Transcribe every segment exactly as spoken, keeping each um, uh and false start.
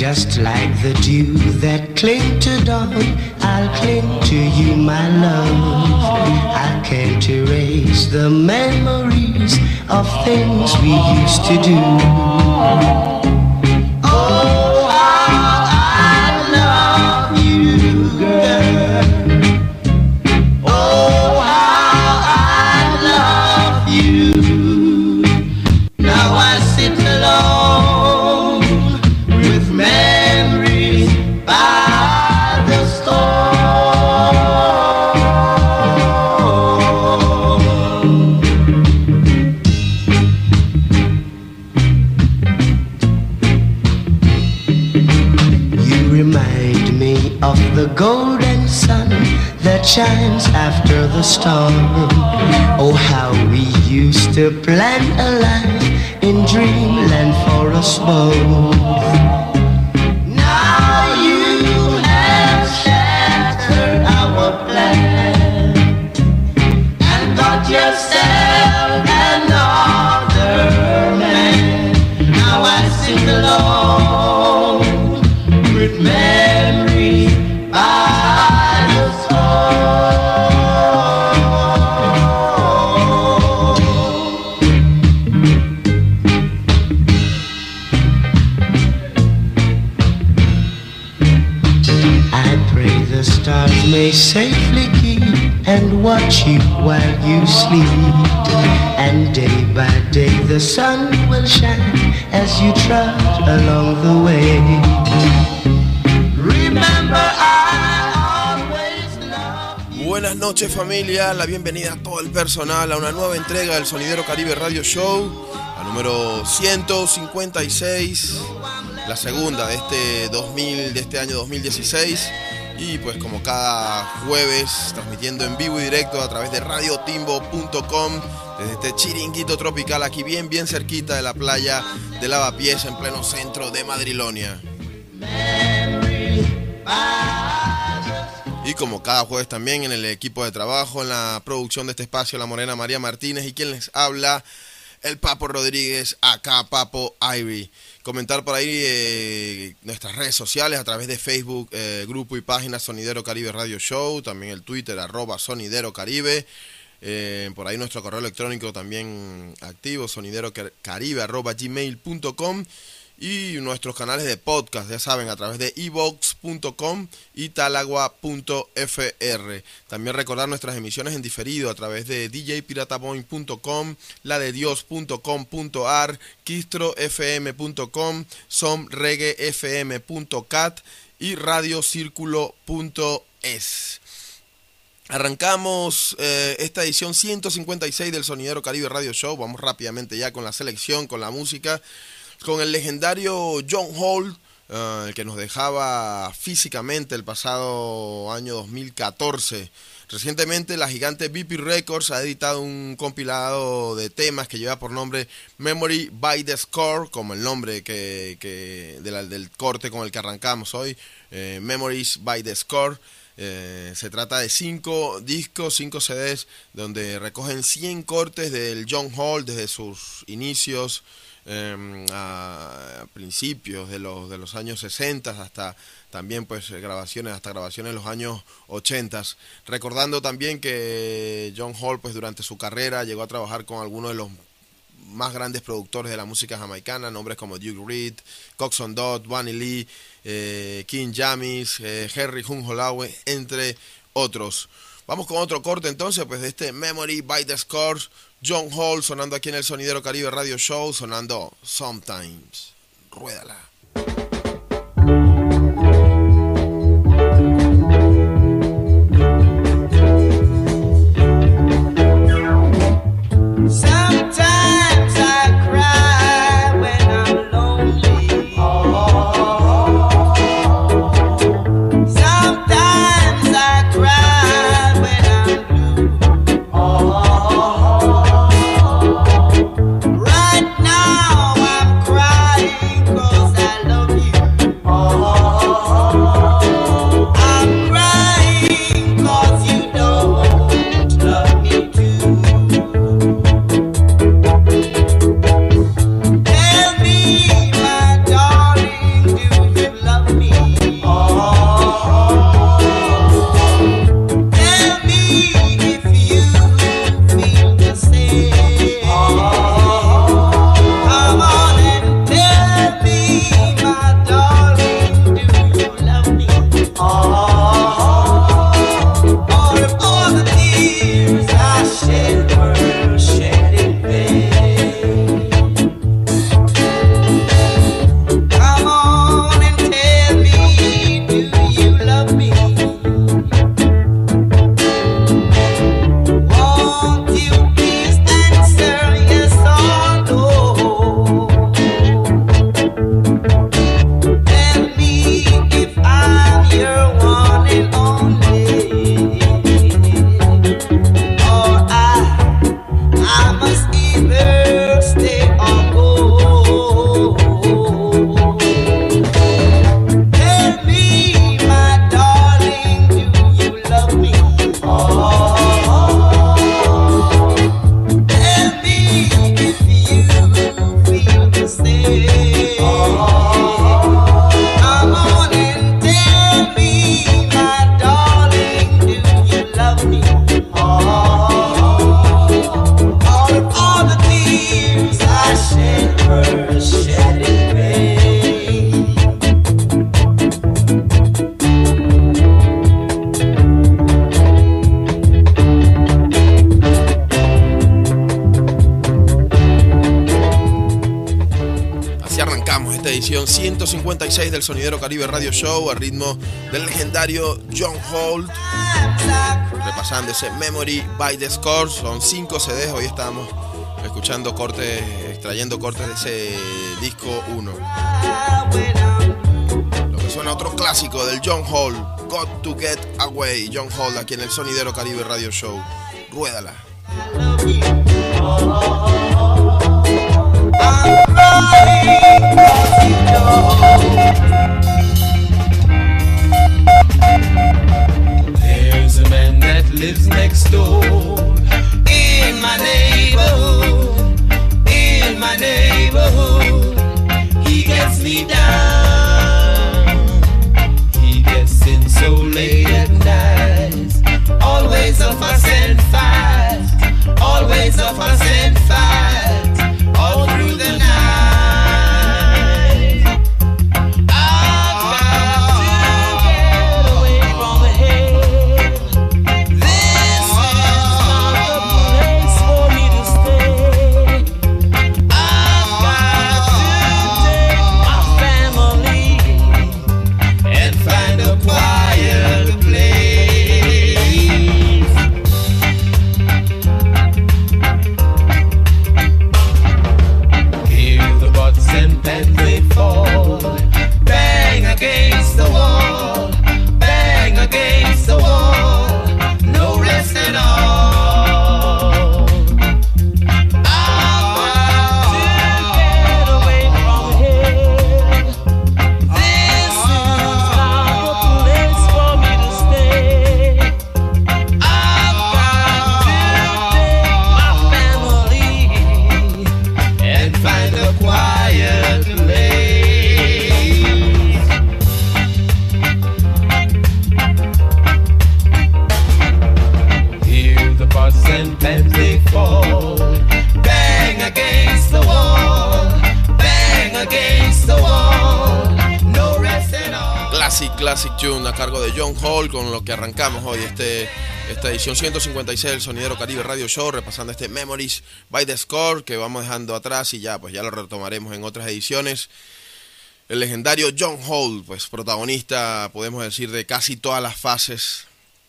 Just like the dew that cling to dawn, I'll cling to you, my love. I can't erase the memories of things we used to do. Oh, how I love you, girl. Oh, how I love you. Now I sit alone with memories by the storm. You remind me of the golden sun that shines after the storm. Oh, how we used to plan a life in dreamland for us both. Now you have shattered our plan and got yourself another man. Now I sit alone with memories by the the stars may safely keep and watch you while you sleep. And day by day the sun will shine as you trot along the way. Remember I always love you. Buenas noches, familia, la bienvenida a todo el personal a una nueva entrega del Sonidero Caribe Radio Show, la número ciento cincuenta y seis, la segunda de este dos mil, de este año dos mil dieciséis. Y pues como cada jueves, transmitiendo en vivo y directo a través de radio timbo punto com, desde este chiringuito tropical aquí bien, bien cerquita de la playa de Lavapiés, en pleno centro de Madrilonia. Y como cada jueves también en el equipo de trabajo, en la producción de este espacio, la morena María Martínez, y quien les habla, el Papo Rodríguez, acá Papo Ivy. Comentar por ahí eh, nuestras redes sociales a través de Facebook, eh, grupo y página Sonidero Caribe Radio Show, también el Twitter, arroba Sonidero Caribe, eh, por ahí nuestro correo electrónico también activo, soniderocaribe arroba gmail punto com, y nuestros canales de podcast, ya saben, a través de ivox punto com y talagua punto f r. También recordar nuestras emisiones en diferido a través de d j pirata boing punto com, la de dios punto com punto a r, quistro f m punto com, somreggae f m punto cat y radiocírculo punto es. Arrancamos eh, esta edición ciento cincuenta y seis del Sonidero Caribe Radio Show. Vamos rápidamente ya con la selección, con la música, con el legendario John Holt, uh, el que nos dejaba físicamente el pasado año dos mil catorce. Recientemente la gigante B P Records ha editado un compilado de temas que lleva por nombre Memory by the Score, como el nombre que, que de la, del corte con el que arrancamos hoy, eh, Memories by the Score. Eh, se trata de cinco discos, cinco C Ds, donde recogen cien cortes del John Holt desde sus inicios, Eh, a principios de los de los años sesenta hasta también pues grabaciones hasta grabaciones de los años ochenta, recordando también que John Holt pues durante su carrera llegó a trabajar con algunos de los más grandes productores de la música jamaicana, nombres como Duke Reed, Coxsone Dodd, Bunny Lee, eh, King James, eh, Henry Hum Holawe, entre otros. Vamos con otro corte entonces pues de este Memory by the Scores, John Holt sonando aquí en el Sonidero Caribe Radio Show, sonando Sometimes. Ruédala. Sometimes I cry when I'm lonely. Oh. Sometimes I cry when I'm blue. Oh. Right now I'm crying 'cause I edición ciento cincuenta y seis del Sonidero Caribe Radio Show a ritmo del legendario John Holt, repasando ese Memory by the Score. Son cinco C Ds, hoy estamos escuchando cortes, extrayendo cortes de ese disco uno. Lo que suena otro clásico del John Holt, Got to Get Away. John Holt aquí en el Sonidero Caribe Radio Show. Ruédala. There's a man that lives next door in my neighborhood, in my neighborhood. He gets me down, he gets in so late at night, always a fuss and fight, always a fuss and fight, all through the night. Classic Tune a cargo de John Holt, con lo que arrancamos hoy este, esta edición ciento cincuenta y seis del Sonidero Caribe Radio Show, repasando este Memories by the Score que vamos dejando atrás y ya pues ya lo retomaremos en otras ediciones. El legendario John Holt, pues protagonista, podemos decir, de casi todas las fases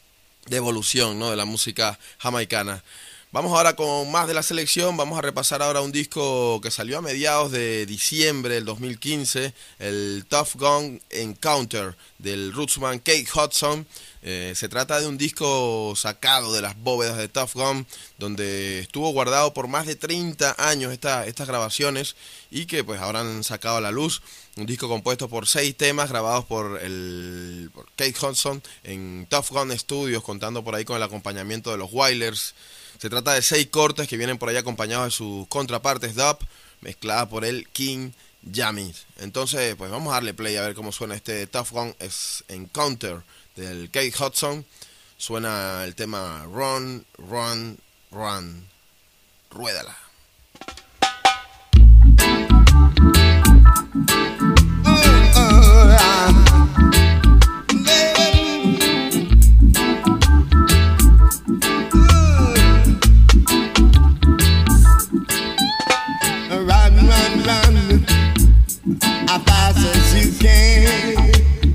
de evolución, ¿no?, de la música jamaicana. Vamos ahora con más de la selección. Vamos a repasar ahora un disco que salió a mediados de diciembre del dos mil quince, el Tuff Gong Encounter del rootsman Kate Hudson. Eh, se trata de un disco sacado de las bóvedas de Tuff Gong, donde estuvo guardado por más de treinta años esta, estas grabaciones, y que pues ahora han sacado a la luz. Un disco compuesto por seis temas grabados por, el, por Kate Hudson en Tuff Gong Studios, contando por ahí con el acompañamiento de los Wailers. Se trata de seis cortes que vienen por ahí acompañados de sus contrapartes dub, mezclada por el King Jamming. Entonces, pues vamos a darle play a ver cómo suena este Tuff Gong Encounter del Kate Hudson. Suena el tema Run, Run, Run. Ruédala. As fast as you can,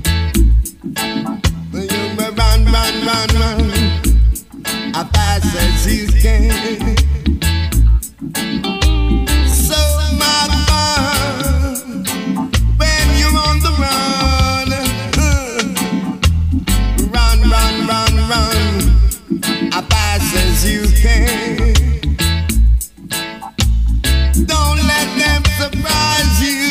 you run, run, run, run, as fast as you can. So much fun when you're on the run. Run, run, run, run, as fast as you can. Don't let them surprise you.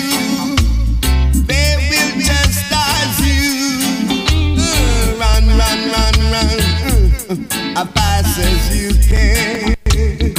Run, run, run, as fast as you can.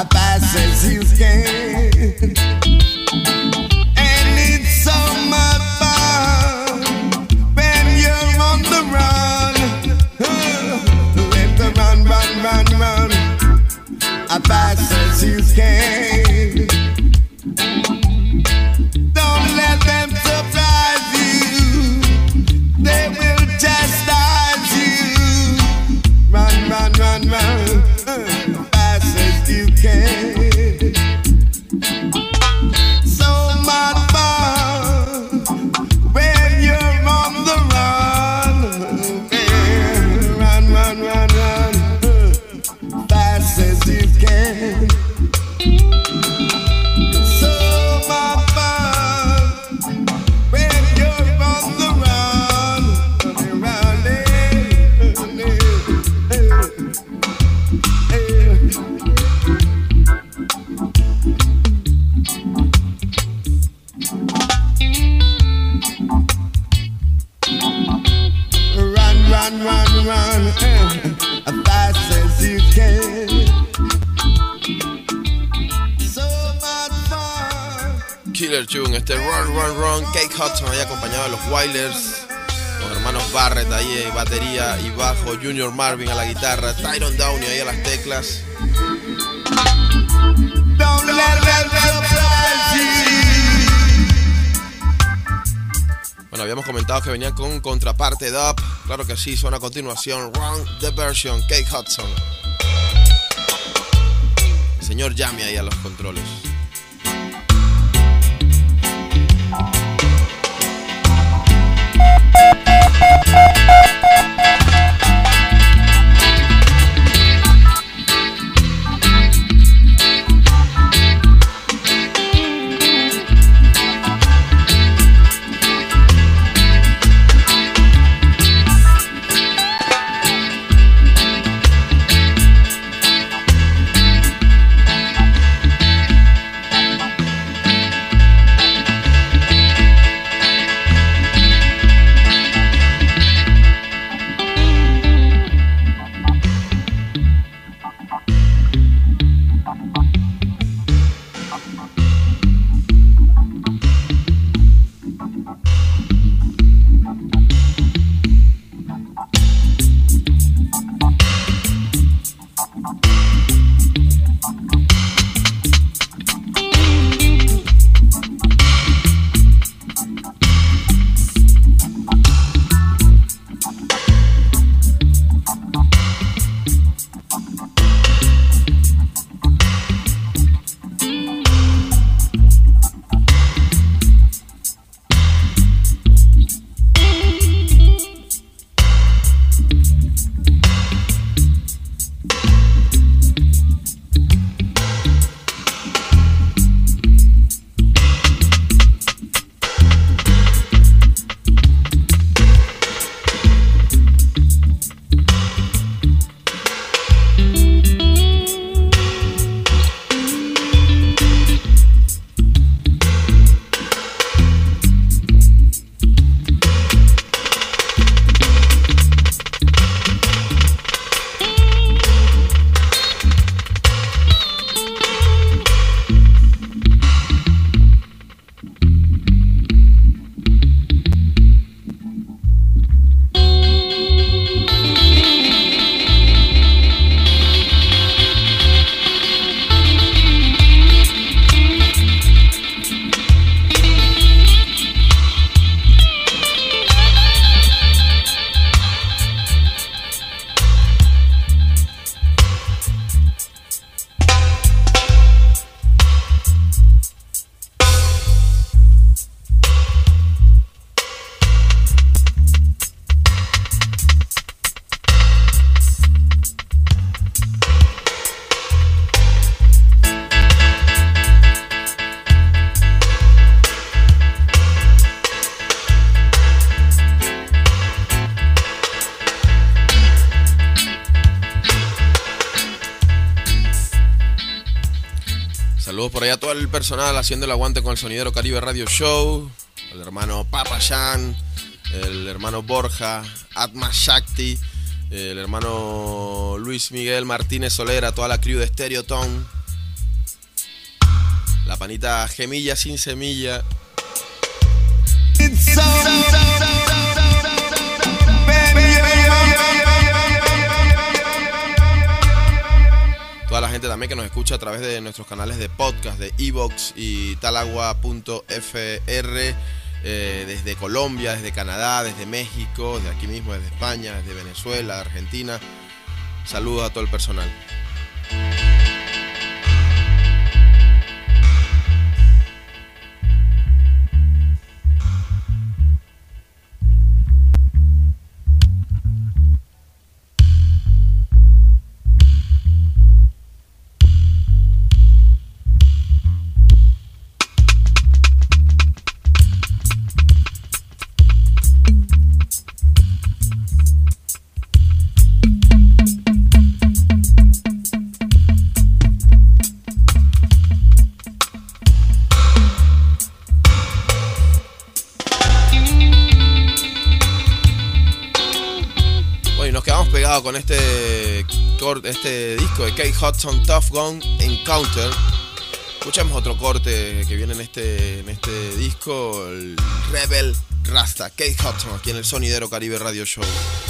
fast as you can. And it's so much fun when you're on the run. Let the run, run, run, run, as fast as you can. Don't let them surprise you. They will chastise you. Run, run, run, run, uh, fast as you can. So much fun when you're on the run. Man, run, run, run, run, uh, fast as you can. So much fun when you're on the run. Run, eh, eh, eh, eh. Run, run, run, run, eh, as fast as you can. So much fun. Killer Tune, este Run Run Run, Kate Hudson ahí acompañado de los Wailers, los hermanos Barrett ahí en batería y bajo, Junior Marvin a la guitarra, Tyrone Downey ahí a las teclas. Don't let them surprise you. Bueno, habíamos comentado que venía con contraparte dub, claro que sí, suena a continuación Run the Version, Kate Hudson. El señor Yami ahí a los controles. Saludos por allá a todo el personal haciendo el aguante con el Sonidero Caribe Radio Show. El hermano Papa Shan, el hermano Borja, Atma Shakti, el hermano Luis Miguel Martínez Solera, toda la crew de Stereoton. La panita Gemilla sin semilla. Toda la gente también que nos escucha a través de nuestros canales de podcast de iVoox y talagua punto f r, eh, desde Colombia, desde Canadá, desde México, desde aquí mismo, desde España, desde Venezuela, de Argentina. Saludos a todo el personal. Con este, este disco de Kate Hudson, Tough Gun Encounter. Escuchamos otro corte que viene en este, en este disco, el Rebel Rasta, Kate Hudson, aquí en el Sonidero Caribe Radio Show.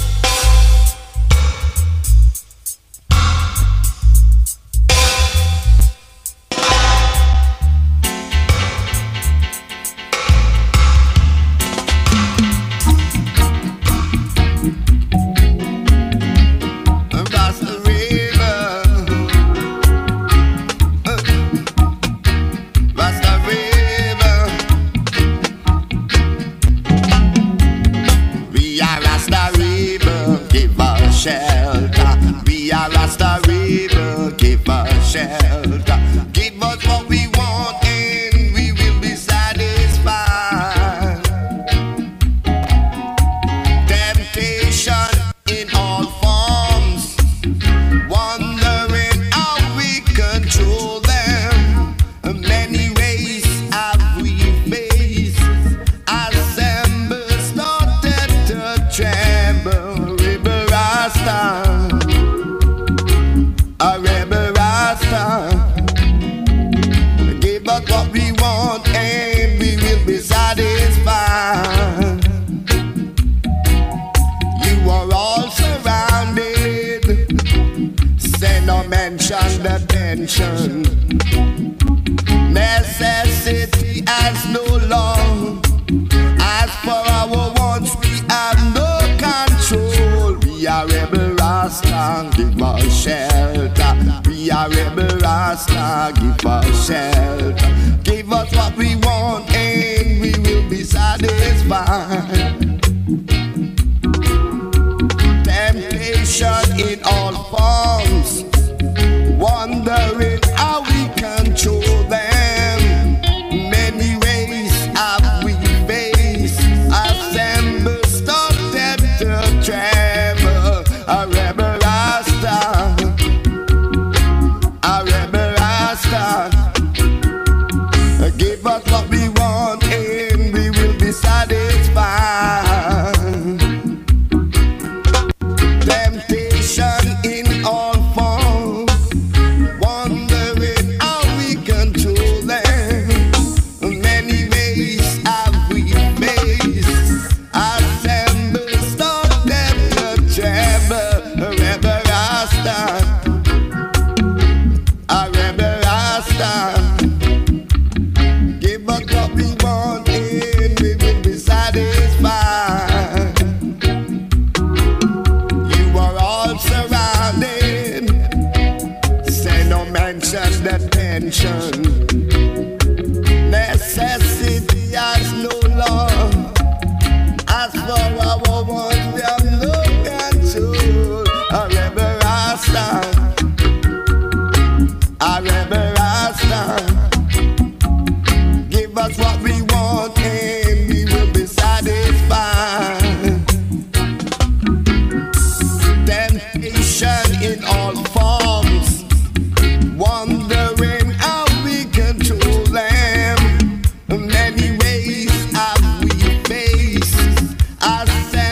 Necessity has no law. As for our wants, we have no control. We are rebel Rasta, give us shelter. We are rebel Rasta, give us shelter. Give us what we want and we will be satisfied. Temptation in all forms, wondering how we control them. Many ways have we faced, assemble, started to travel. A rebel Rasta, a rebel Rasta. Give us what we want and we will be satisfied. Temptation in all forms, wondering how we control them. Many ways have we faced, assemble, started to travel. A rebel Rasta, a rebel Rasta. Give us what we want and we will be satisfied. You are all surrounded, say no mention the tension. Necessity has no law. As for our wants, we have no control. A rebel Rasta, a rebel Rasta. Give us what we want and we will be satisfied. Temptation in all forms, wondering how we control them. Many ways have we faced, assemble,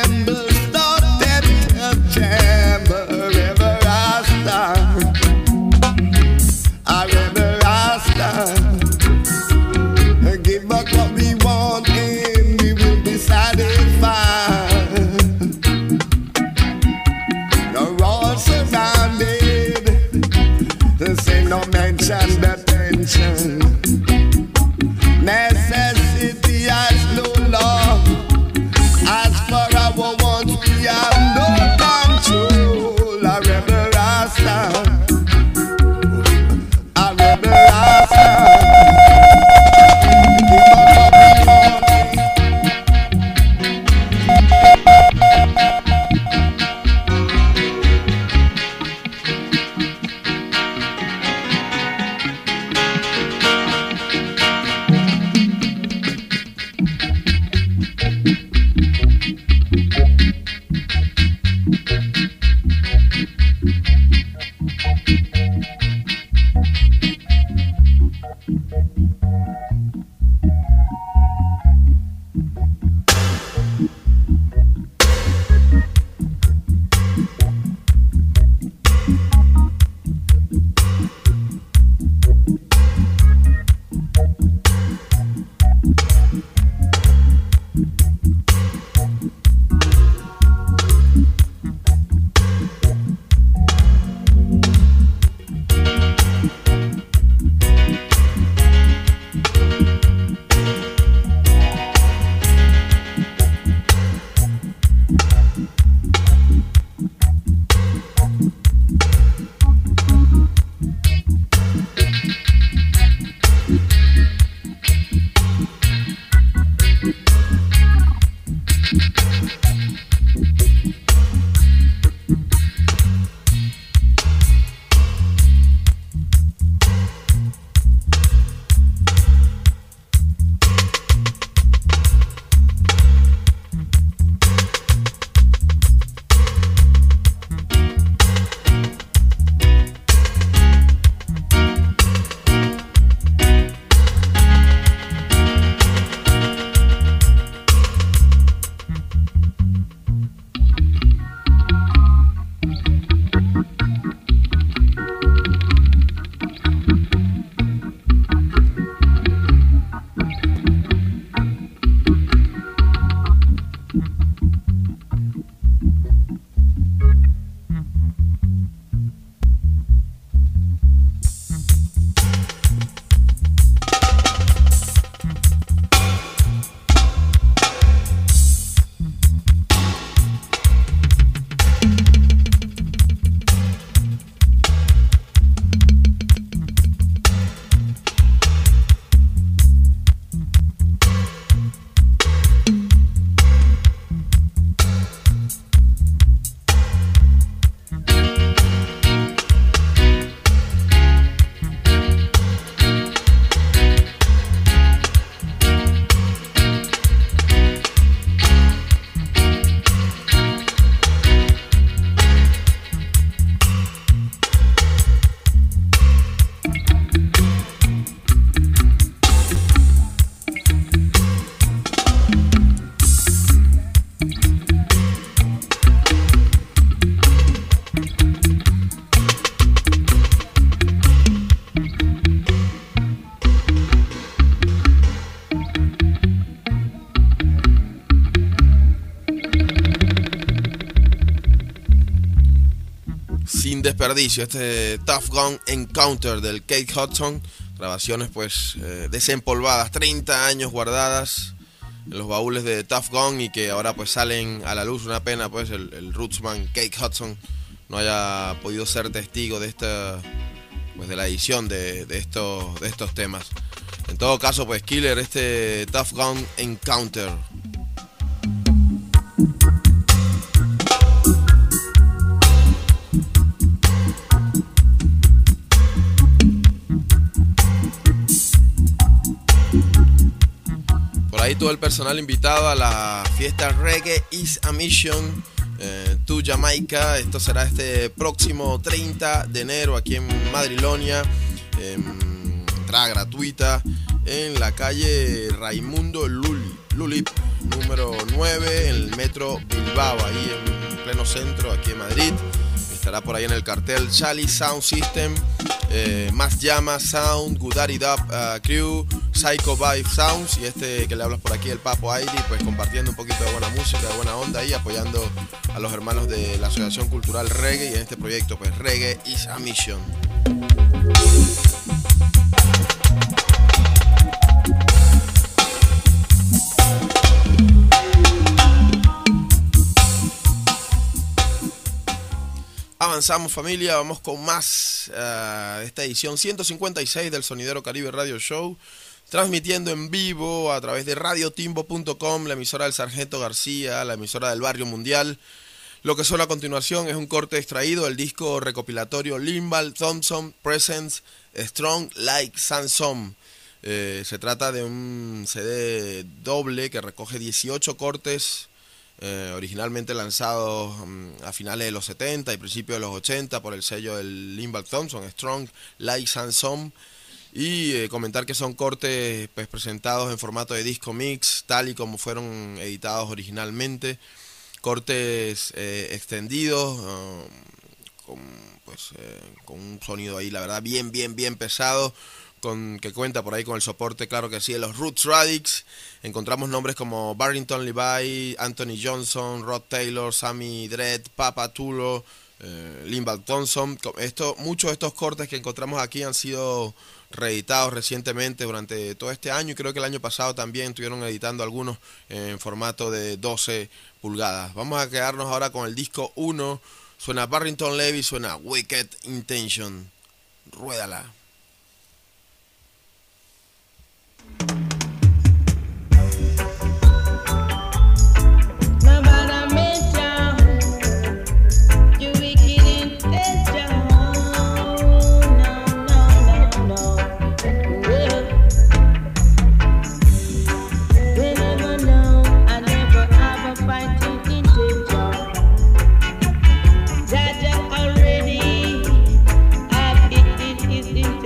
desperdicio. Este Tough Gun Encounter del Kate Hudson. Grabaciones pues eh, desempolvadas, treinta años guardadas en los baúles de Tough Gun y que ahora pues salen a la luz. Una pena pues el, el rootsman Kate Hudson no haya podido ser testigo de esta pues de la edición de, de estos de estos temas. En todo caso pues killer este Tough Gun Encounter. Por ahí todo el personal invitado a la fiesta Reggae is a Mission eh, to Jamaica. Esto será este próximo treinta de enero aquí en Madrilonia. Eh, entrada gratuita en la calle Raimundo Luli, Lulip, número nueve, en el metro Bilbao, ahí en pleno centro, aquí en Madrid. Estará por ahí en el cartel Charlie Sound System, eh, Más Llama Sound, Gudari Dub uh, Crew, Psycho Vibe Sounds y este que le hablas por aquí, el Papo Airi, pues compartiendo un poquito de buena música, de buena onda y apoyando a los hermanos de la Asociación Cultural Reggae y en este proyecto pues Reggae is a Mission. Avanzamos familia, vamos con más uh, de esta edición ciento cincuenta y seis del Sonidero Caribe Radio Show, transmitiendo en vivo a través de radio timbo punto com, la emisora del Sargento García, la emisora del Barrio Mundial. Lo que suena a continuación es un corte extraído del disco recopilatorio Limbal Thompson Presents Strong Like Sansom. Eh, se trata de un C D doble que recoge dieciocho cortes Eh, originalmente lanzado um, a finales de los setenta y principios de los ochenta por el sello del Limbal Thompson, Strong Like Sansom, y eh, comentar que son cortes pues, presentados en formato de disco mix, tal y como fueron editados originalmente, cortes eh, extendidos, uh, con, pues, eh, con un sonido ahí, la verdad, bien, bien, bien pesado, con, que cuenta por ahí con el soporte, claro que sí, de los Roots Radics. Encontramos nombres como Barrington Levy, Anthony Johnson, Rod Taylor, Sammy Dredd, Papa Tulo, eh, Limbal Thompson. Esto, muchos de estos cortes que encontramos aquí han sido reeditados recientemente durante todo este año y creo que el año pasado también estuvieron editando algunos en formato de doce pulgadas. Vamos a quedarnos ahora con el disco uno. Suena Barrington Levy, suena Wicked Intention. Ruédala. Jaja already addicted his intention.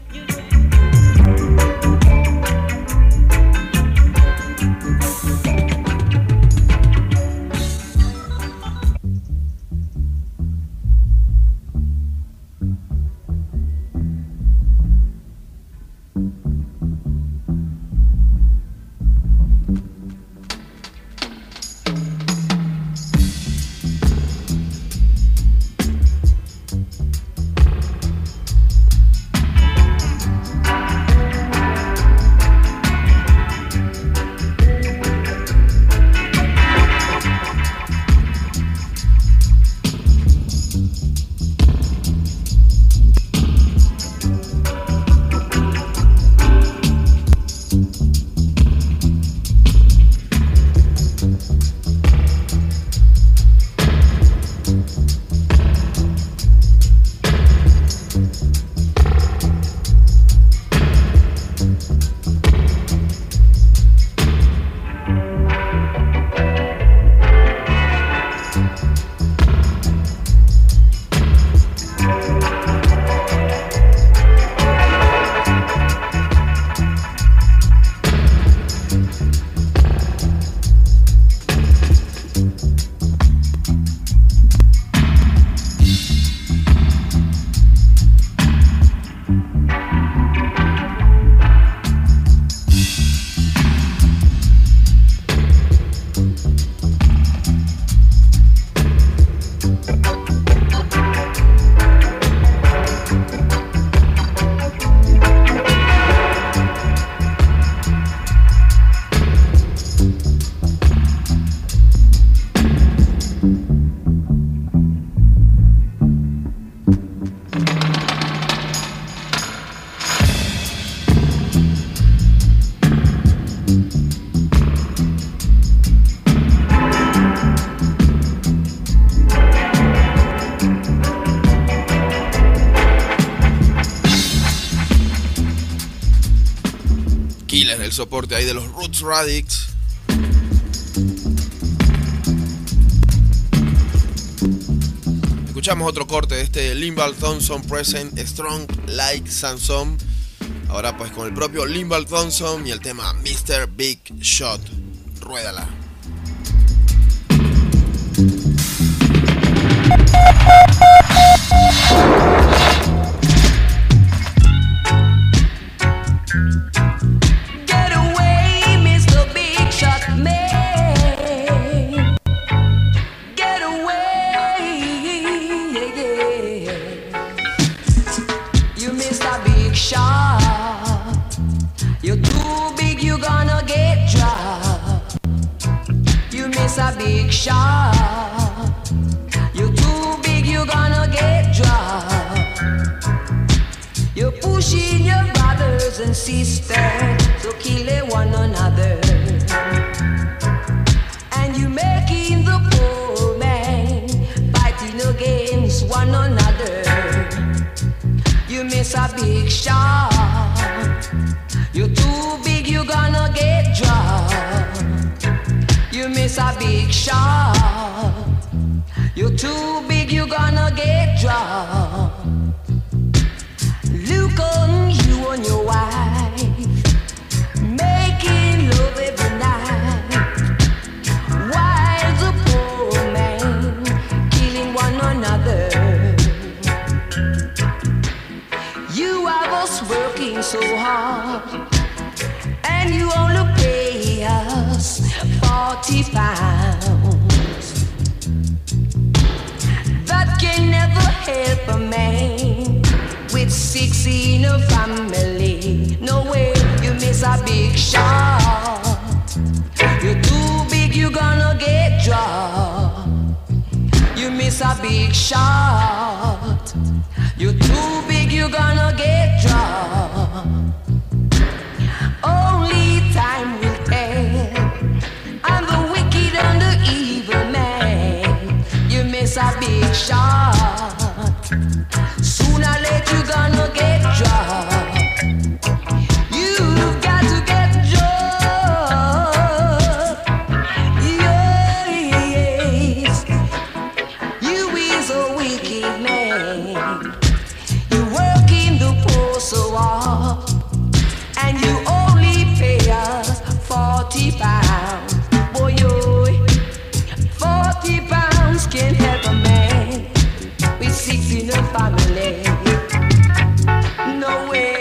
Killers del soporte ahí de los Roots Radics. Escuchamos otro corte de este Limbal Thompson Present Strong Like Samson. Ahora pues con el propio Limbal Thompson y el tema mister Big Shot. Ruédala. Get away, mister Big Shot Man. Get away, yeah, yeah. You mister Big Shot. You're too big, you're gonna get dropped. You miss a big shot. You're too big, you're gonna get dropped. You're pushing your brothers and sisters to kill one another. And you making the poor man fighting against one another. You miss a big shot. You're too big, you're gonna get dropped. You miss a big shot. You're too big, you're gonna get dropped. Look on you and your wife, making love every night, while the poor man killing one another. You have us working so hard, and you only pay us forty pounds. That can never help a man with six in a family. No way, you miss a big shot. You're too big, you're gonna get dropped. You miss a big shot. You're too big, you're gonna get dropped. Only time will tell. I'm the wicked and the evil man. You miss a big shot. Sooner or later you're gonna get dropped. You've got to get dropped. Yes, you is a wicked man. You work in the poor war, and you only pay us forty pounds. Boy, yo, forty pounds can help a man with six in a family. No way.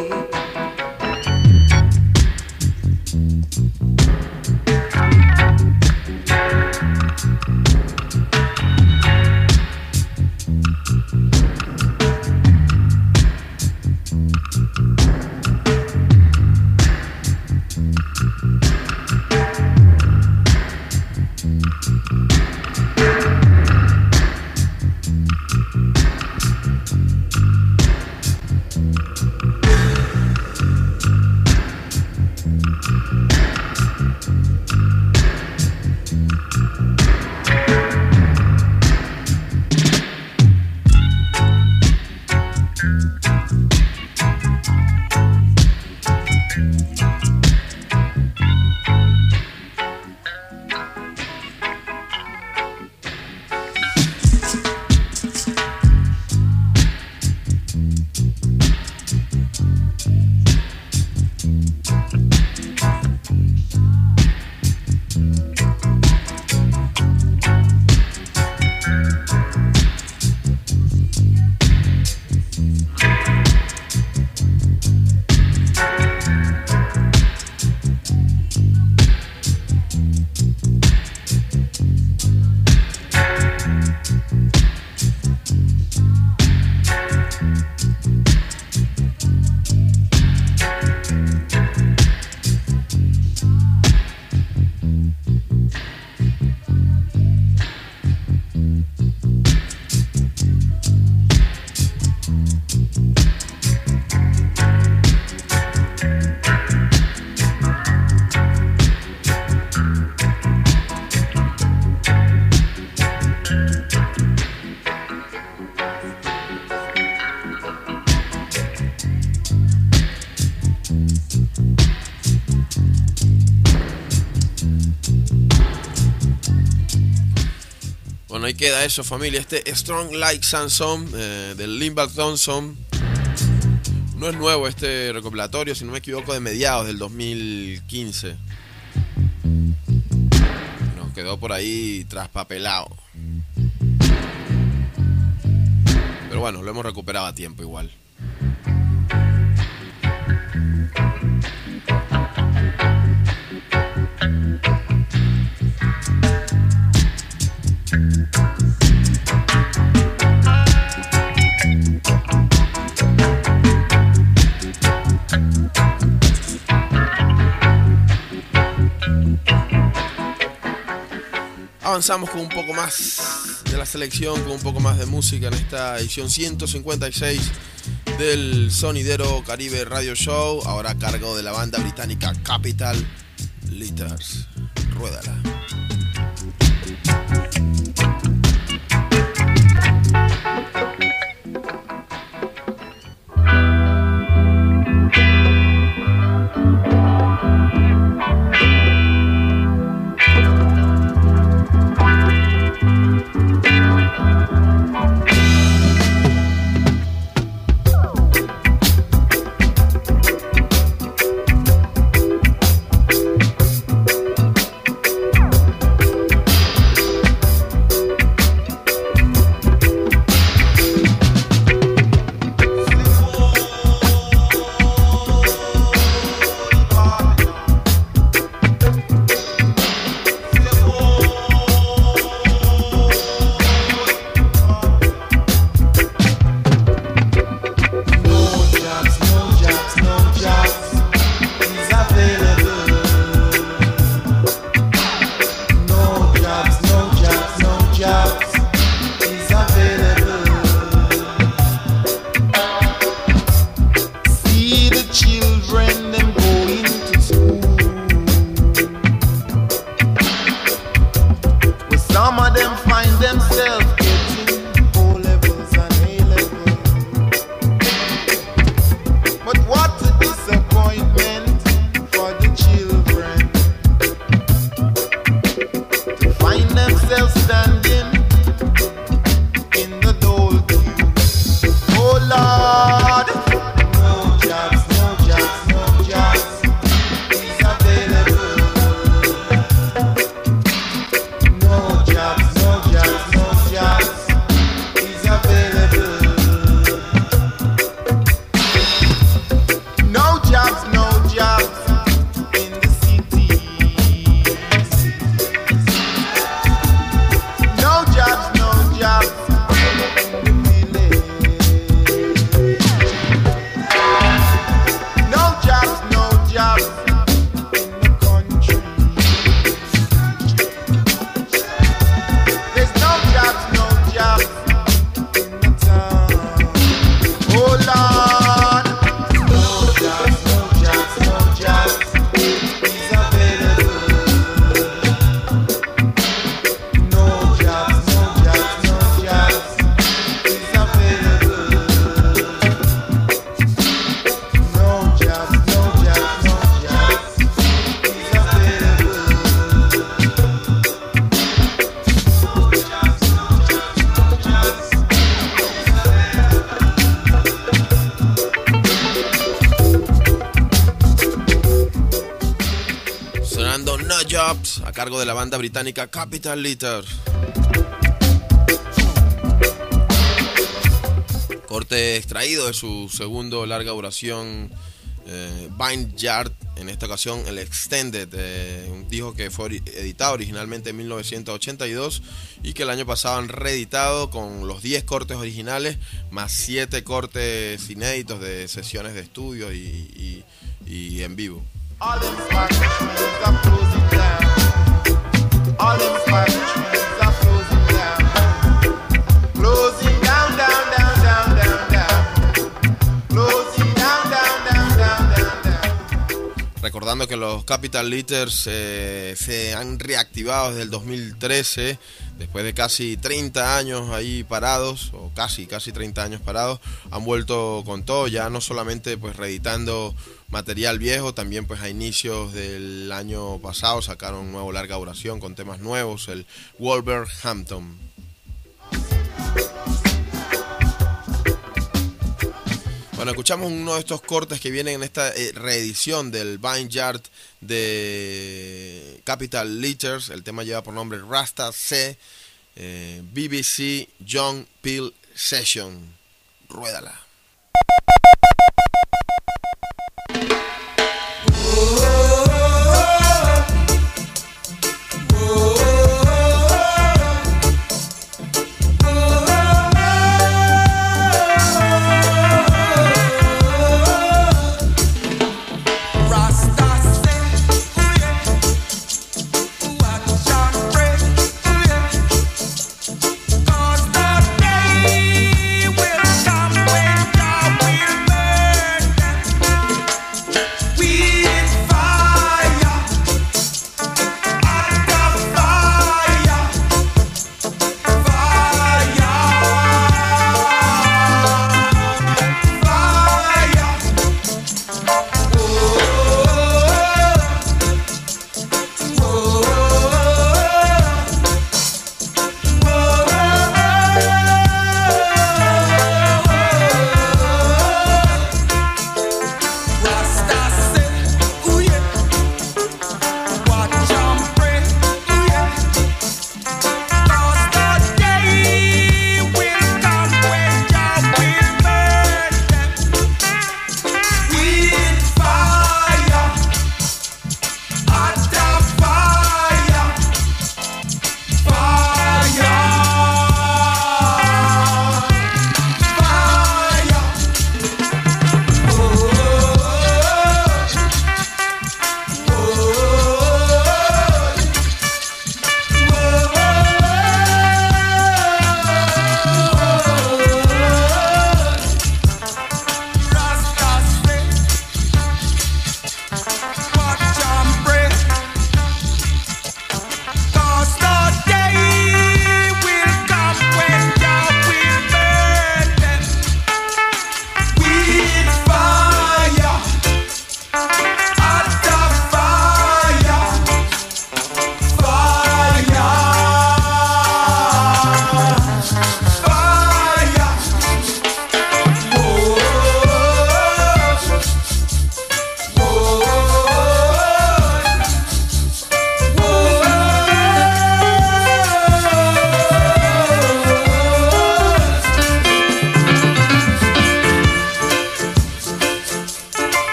Ahí queda eso, familia. Este Strong Like Samson eh, del Linval Thompson. No es nuevo este recopilatorio, si no me equivoco, de mediados del dos mil quince. Nos quedó por ahí traspapelado. Pero bueno, lo hemos recuperado a tiempo igual. Avanzamos con un poco más de la selección, con un poco más de música en esta edición ciento cincuenta y seis del Sonidero Caribe Radio Show, ahora a cargo de la banda británica Capital Letters. Ruédala. Oh Lord, no job. Nut Jobs, a cargo de la banda británica Capital Litter. Corte extraído de su segundo larga duración, eh, Vineyard, en esta ocasión el Extended, eh, un disco que fue ori- editado originalmente en mil novecientos ochenta y dos y que el año pasado han reeditado con los diez cortes originales más siete cortes inéditos de sesiones de estudio y, y, y en vivo. All them factories are closing down. All them factories are closing down. Closing down, down, down, down, down, down. Closing down, down, down, down, down, down. Recordando que los Capital Litters eh, se han reactivado desde el dos mil trece, después de casi treinta años ahí parados, o casi, casi treinta años parados, han vuelto con todo, ya no solamente pues reeditando material viejo, también pues a inicios del año pasado sacaron un nuevo larga duración con temas nuevos, el Wolverhampton. Bueno, escuchamos uno de estos cortes que vienen en esta eh, reedición del Vineyard de Capital Litters. El tema lleva por nombre Rasta C, eh, B B C John Peel Session. Ruédala. Cause the day will come when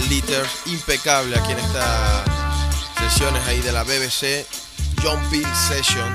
Litter, impecable aquí en estas sesiones ahí de la B B C, John Peel Session.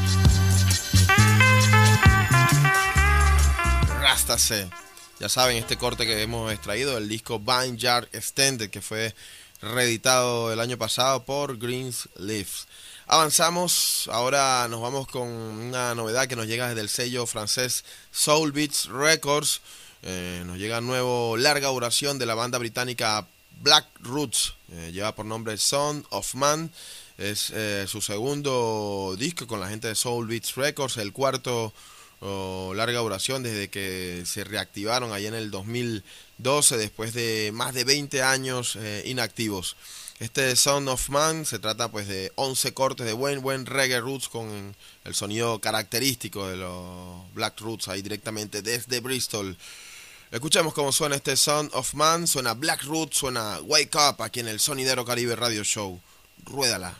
Rástase. Ya saben, este corte que hemos extraído del disco Vineyard Extended, que fue reeditado el año pasado por Greensleeves. Avanzamos, ahora nos vamos con una novedad que nos llega desde el sello francés Soul Beats Records. Eh, nos llega nuevo larga duración de la banda británica Black Roots, eh, lleva por nombre Son of Man. Es eh, su segundo disco con la gente de Soul Beats Records, el cuarto oh, larga duración desde que se reactivaron allá en el dos mil doce, después de más de veinte años eh, inactivos. Este Son of Man se trata pues de once cortes de buen buen reggae roots con el sonido característico de los Black Roots ahí directamente desde Bristol. Escuchemos cómo suena este Son of Man, suena Black Roots, suena Wake Up aquí en el Sonidero Caribe Radio Show. Ruédala.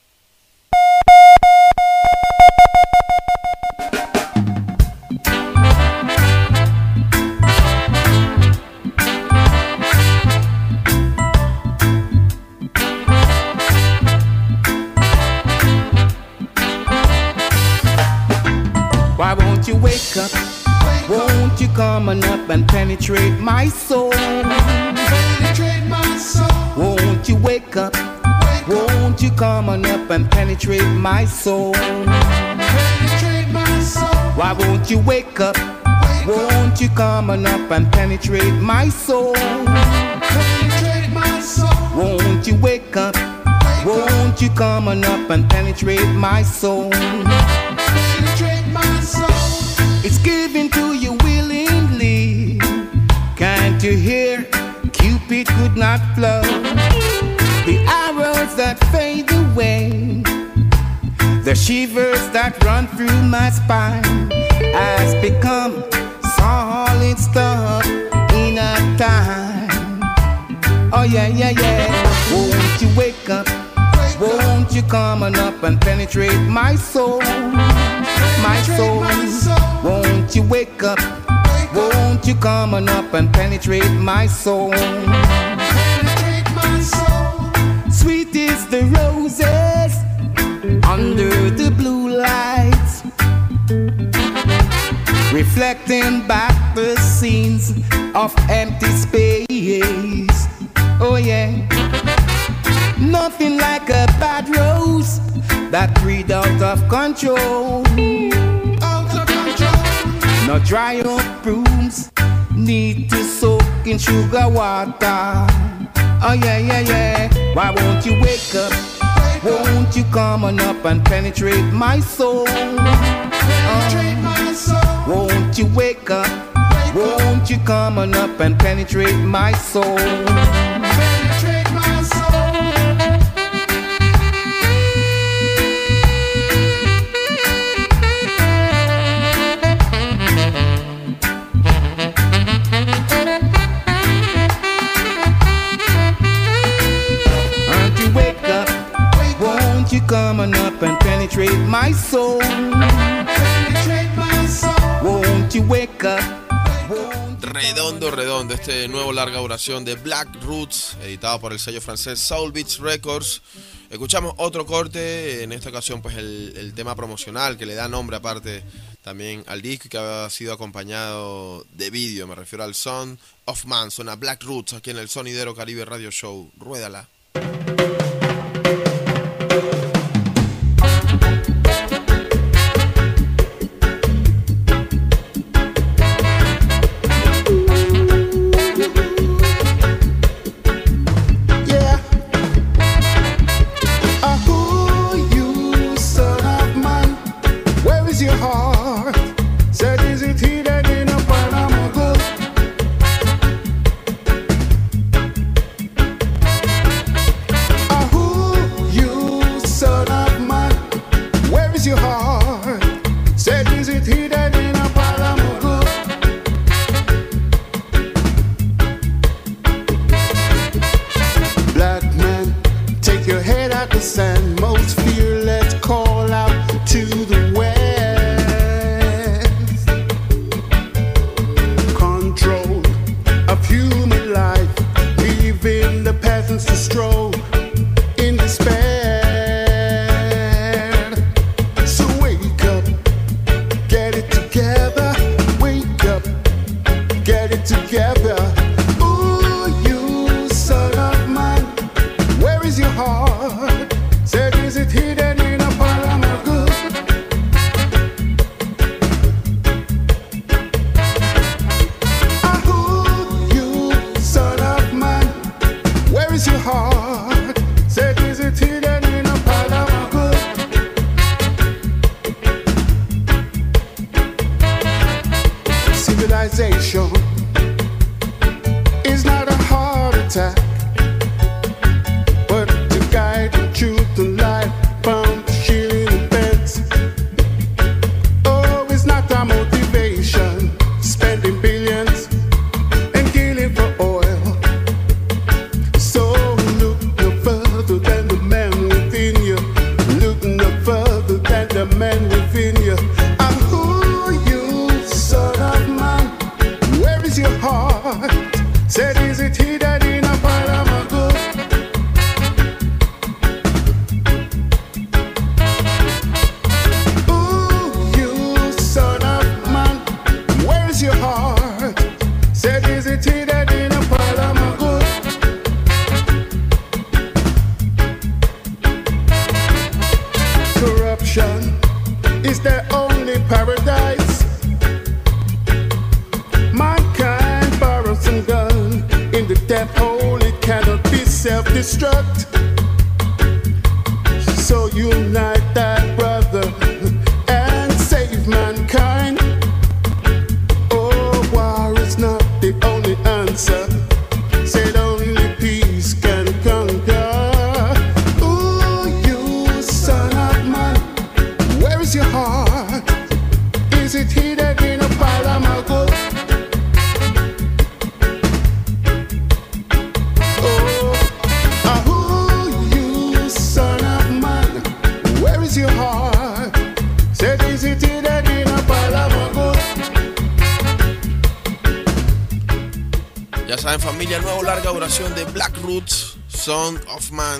Why won't you wake up? Won't you come on up and penetrate my soul? Penetrate my soul. Won't you wake up? Won't you come on up and penetrate my soul? Penetrate my soul. Why won't you wake up? Won't you come on up and penetrate my soul? Penetrate my soul. Won't you wake up? Won't you come on up and penetrate my soul? Penetrate my soul. It's given to you willingly. Can't you hear? Cupid could not flow. The arrows that fade away, the shivers that run through my spine, has become solid stuff in a time. Oh yeah, yeah, yeah. Won't you wake up? Won't you come on up and penetrate my soul? My soul. Won't you wake up? Won't you come on up and penetrate my soul? Penetrate my soul. Sweet is the roses under the blue lights, reflecting back the scenes of empty space. Oh yeah. Nothing like a bad rose that breed out of control. Out of control. No dry up brooms need to soak in sugar water. Oh yeah, yeah, yeah. Why won't you wake up? Won't you come on up and penetrate my soul? Penetrate my soul. Won't you wake up? Won't you come on up and penetrate my soul? Penetrate my soul. Come on up and penetrate my soul. Penetrate my soul. Won't you wake up? Redondo, redondo, este nuevo larga duración de Black Roots, editado por el sello francés Soul Beats Records. Escuchamos otro corte, en esta ocasión pues el, el tema promocional que le da nombre aparte también al disco y que ha sido acompañado de vídeo, me refiero al Son of Man, suena Black Roots aquí en el Sonidero Caribe Radio Show. Ruédala. And most fearless call out to the west. civilization is not a heart attack, but to guide the truth to life, bound to shielding events. Oh, it's not our motivation, spending billions and killing for oil. So look no further than the man within you. Look no further than the man within you. And who you, son of man? Where is your heart? Said, is it hidden in a pile of my goods? Ooh, you son of man, where is your heart? Said, is it hidden in a pile of my goods? Corruption is their only paradise. Mankind borrows some gun in the death hole, it cannot be self-destruct. So unite that brother and save mankind. Oh, war is not the only answer. Said only peace can conquer. Ooh, you son of man, where is your heart? Is it hidden in a pile of my goods? Oh, ah, who you son of man, where is your heart? Said, is it hidden in a pile of my goods? Ya saben, familia, nuevo larga duración de Black Roots, Son of Man.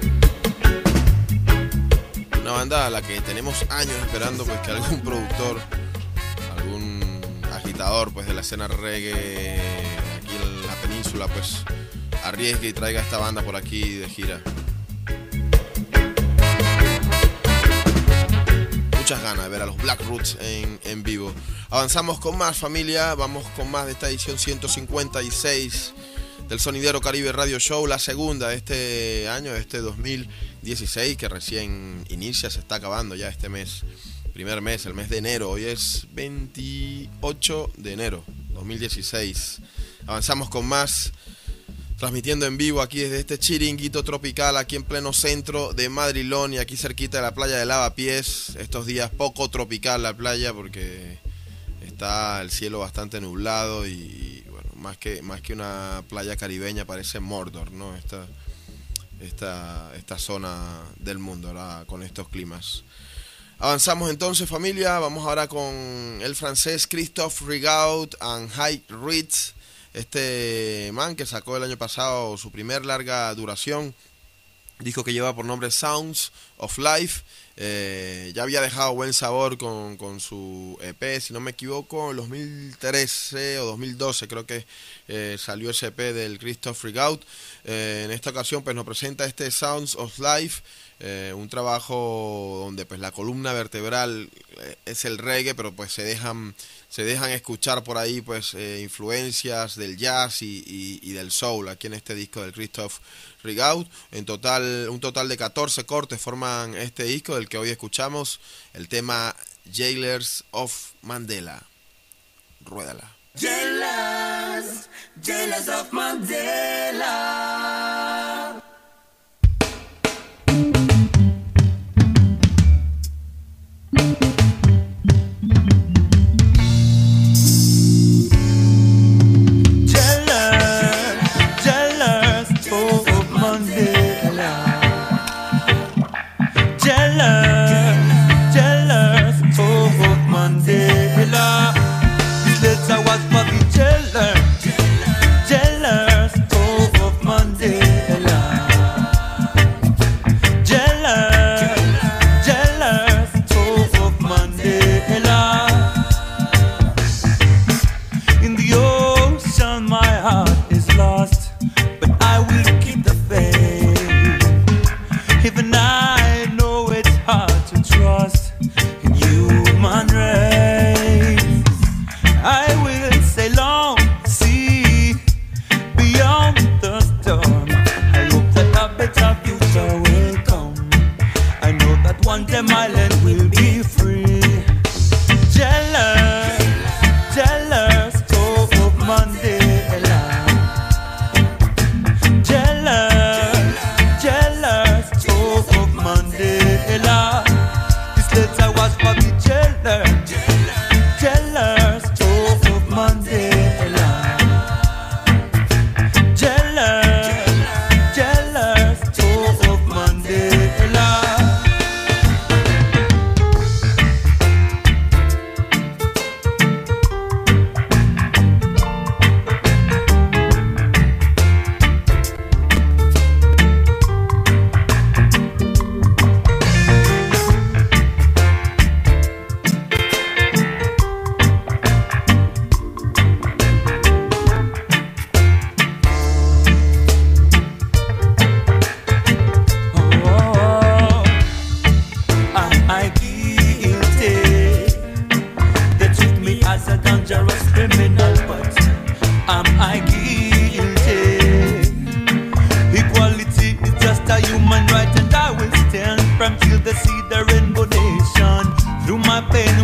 Una banda a la que tenemos años esperando pues que algún productor, algún agitador pues de la escena reggae aquí en la península pues arriesgue y traiga esta banda por aquí de gira. Muchas ganas de ver a los Black Roots en, en vivo. Avanzamos con más, familia, vamos con más de esta edición ciento cincuenta y seis del Sonidero Caribe Radio Show, la segunda de este año, de este dos mil dieciséis, que recién inicia, se está acabando ya este mes, primer mes, el mes de enero. Hoy es veintiocho de enero dos mil dieciséis. Avanzamos con más, transmitiendo en vivo aquí desde este chiringuito tropical, aquí en pleno centro de Madrilón y aquí cerquita de la playa de Lavapiés. Estos días poco tropical la playa porque está el cielo bastante nublado y bueno, más que, más que una playa caribeña parece Mordor, ¿no? Esta, esta, esta zona del mundo, ¿verdad? Con estos climas. Avanzamos entonces, familia, vamos ahora con el francés Christophe Rigaud and High Ritz. Este man que sacó el año pasado su primer larga duración, disco que lleva por nombre Sounds of Life. Eh, ya había dejado buen sabor con, con su E P, si no me equivoco, en dos mil trece o dos mil doce creo que eh, salió ese E P del Christophe Rigaud. Eh, en esta ocasión pues nos presenta este Sounds of Life, eh, un trabajo donde pues la columna vertebral eh, es el reggae, pero pues se dejan se dejan escuchar por ahí pues eh, influencias del jazz y, y, y del soul aquí en este disco del Christophe Rigaud. En total, un total de catorce cortes forman este disco del que hoy escuchamos el tema Jailers of Mandela. Ruédala. Jailers, jailers of Mandela. Even I know it's hard to trust in human race.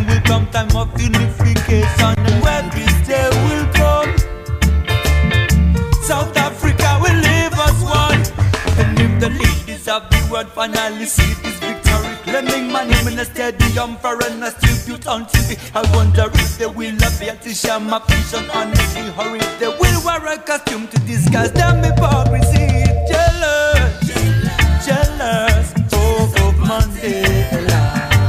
Soon will come time of unification, and when this day will come, South Africa will leave us one. And if the leaders of the world finally see this victory, claiming my name in a stadium for an tribute on T V, I wonder if they will appear to share my vision honestly, or if they will wear a costume to disguise them hypocrisy. Jealous, jealous, jealous oh, of Mandela.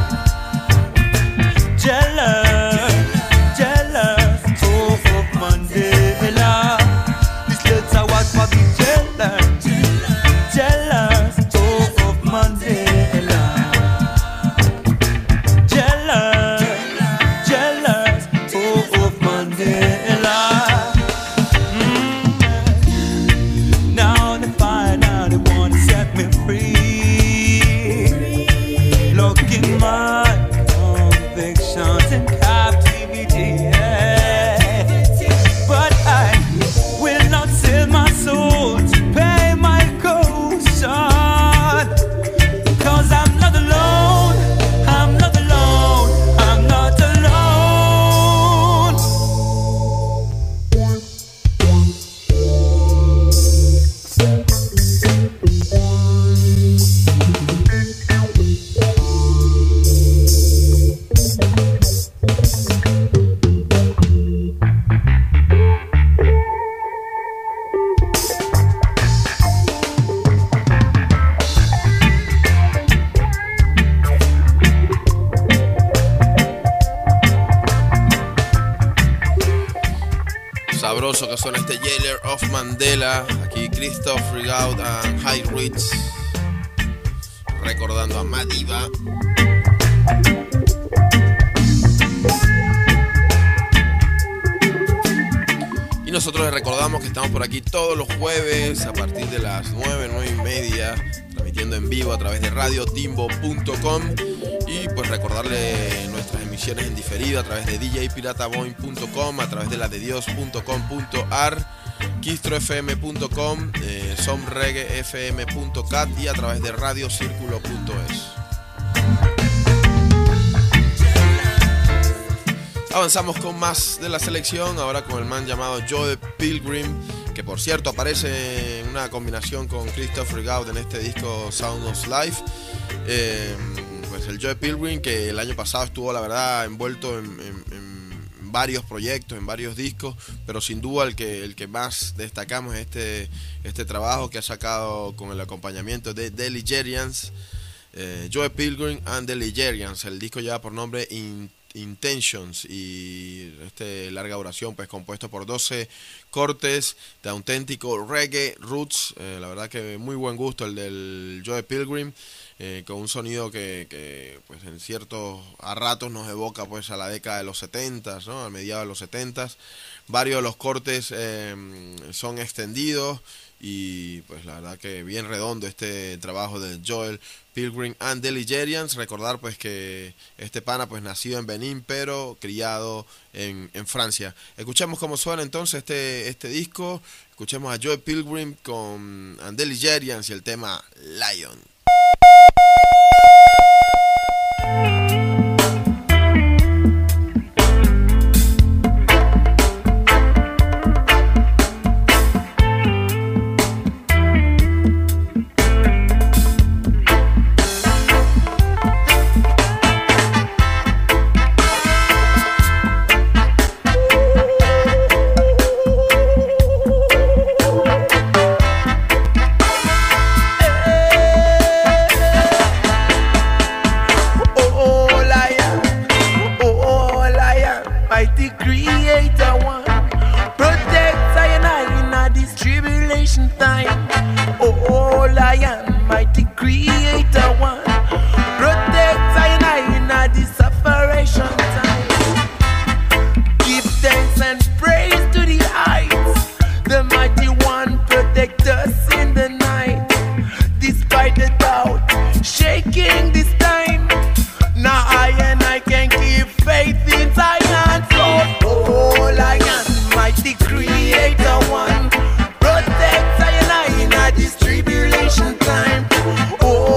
Jealous, jealous oh, of Mandela. This letter was for the jealous, jealous oh, of Mandela. Jealous, jealous oh, of Mandela. Mm. Now they find out they wanna set me free. Looking my convictions in captivity, yeah. But I will not sell my soul to pay my caution, 'cause I'm not alone, I'm not alone, I'm not alone. Sabroso que suena este Jailer of Mandela. Aquí Christoph Rigaud and High Ritz recordando a Madiba. Y nosotros les recordamos que estamos por aquí todos los jueves a partir de las nueve, nueve y media, transmitiendo en vivo a través de radio timbo punto com. Y pues recordarle nuestras emisiones en diferido a través de d j pirata boing punto com, a través de la de dios punto com punto a r, kistro f m punto com, eh, somreggae f m punto cat y a través de radio círculo punto es. Avanzamos con más de la selección, ahora con el man llamado Joe Pilgrim, que por cierto aparece en una combinación con Christoph Rigaud en este disco Sound of Life. Eh, pues el Joe Pilgrim, que el año pasado estuvo la verdad envuelto en, en, en varios proyectos, en varios discos, pero sin duda el que, el que más destacamos es este, este trabajo que ha sacado con el acompañamiento de The Ligerians, eh, Joe Pilgrim and The Ligerians. El disco lleva por nombre In Intentions y este larga duración pues compuesto por doce cortes de auténtico reggae roots, eh, la verdad que muy buen gusto el del Joe Pilgrim, eh, con un sonido que, que pues en ciertos a ratos nos evoca pues a la década de los setentas, ¿no? A mediados de los setentas. Varios de los cortes eh, son extendidos y pues la verdad que bien redondo este trabajo de Joel Pilgrim and the Ligerians. Recordar pues que este pana pues nacido en Benín pero criado en, en Francia. Escuchemos cómo suena entonces este, este disco. Escuchemos a Joel Pilgrim con and the Ligerians y el tema Lion. Oh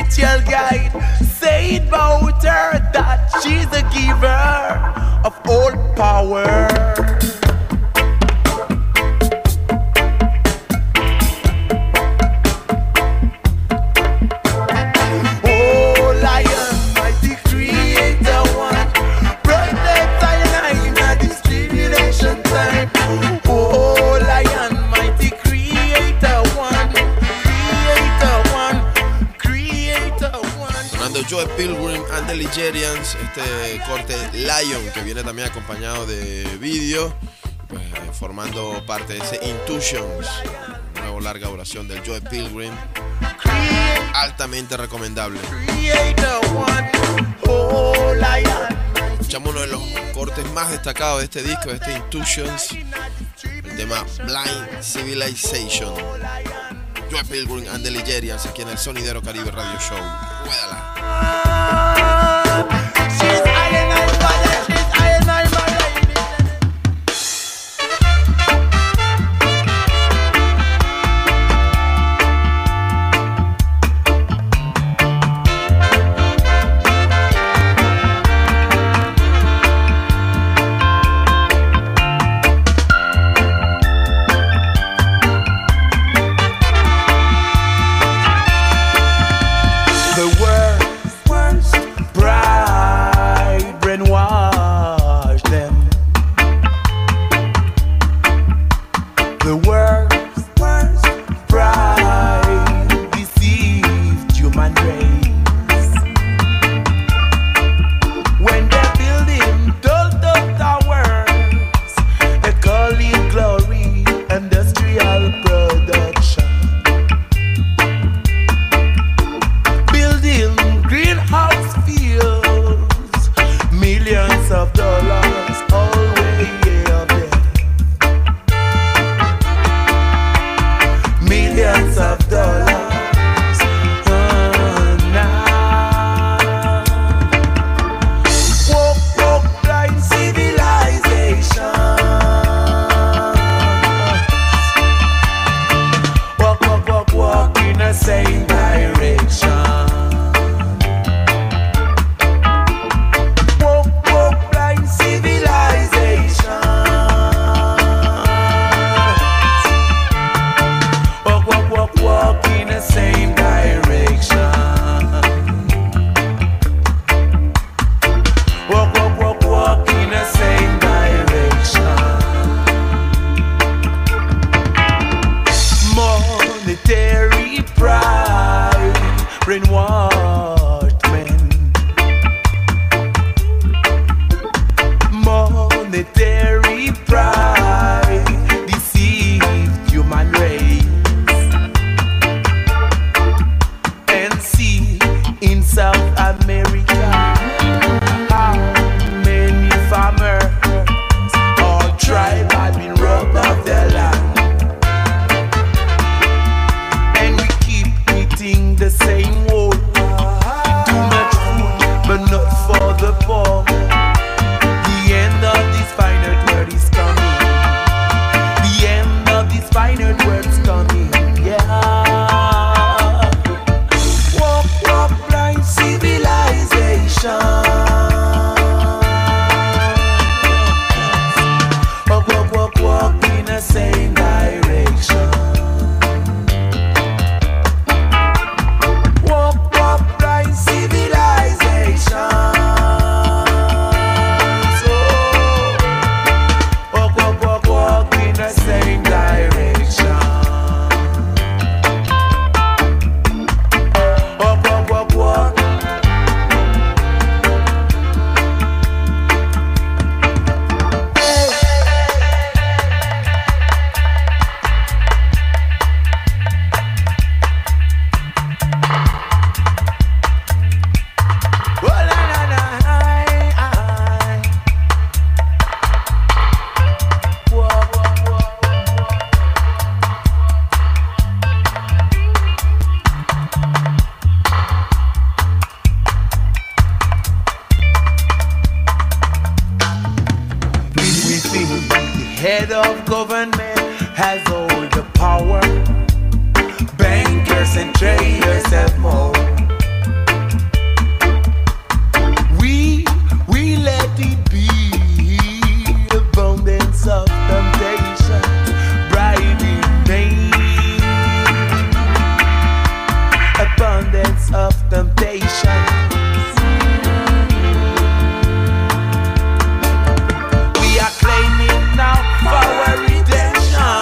spiritual guide. Say it about her that she's the giver of all power. Joe Pilgrim and the Ligerians, este corte Lion que viene también acompañado de vídeo, pues, formando parte de ese Intuitions, nueva larga duración del Joe Pilgrim, altamente recomendable. Escuchamos uno de los cortes más destacados de este disco, de este Intuitions, el tema Blind Civilization. Joe Pilgrim and the Ligerians aquí en el Sonidero Caribe Radio Show. Ruédala. of temptation. We are claiming now our redemption.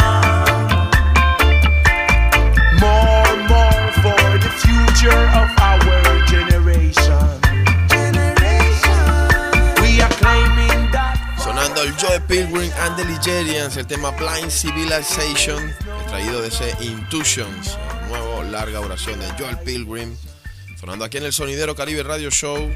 More, more for the future of our generation. Generation. We are claiming that. Sonando el Joe Pilgrim and the Ligerians, el tema Blind Civilization, extraído de ese Intuitions, nuevo larga oración de Joel Pilgrim, sonando aquí en el Sonidero Caribe Radio Show.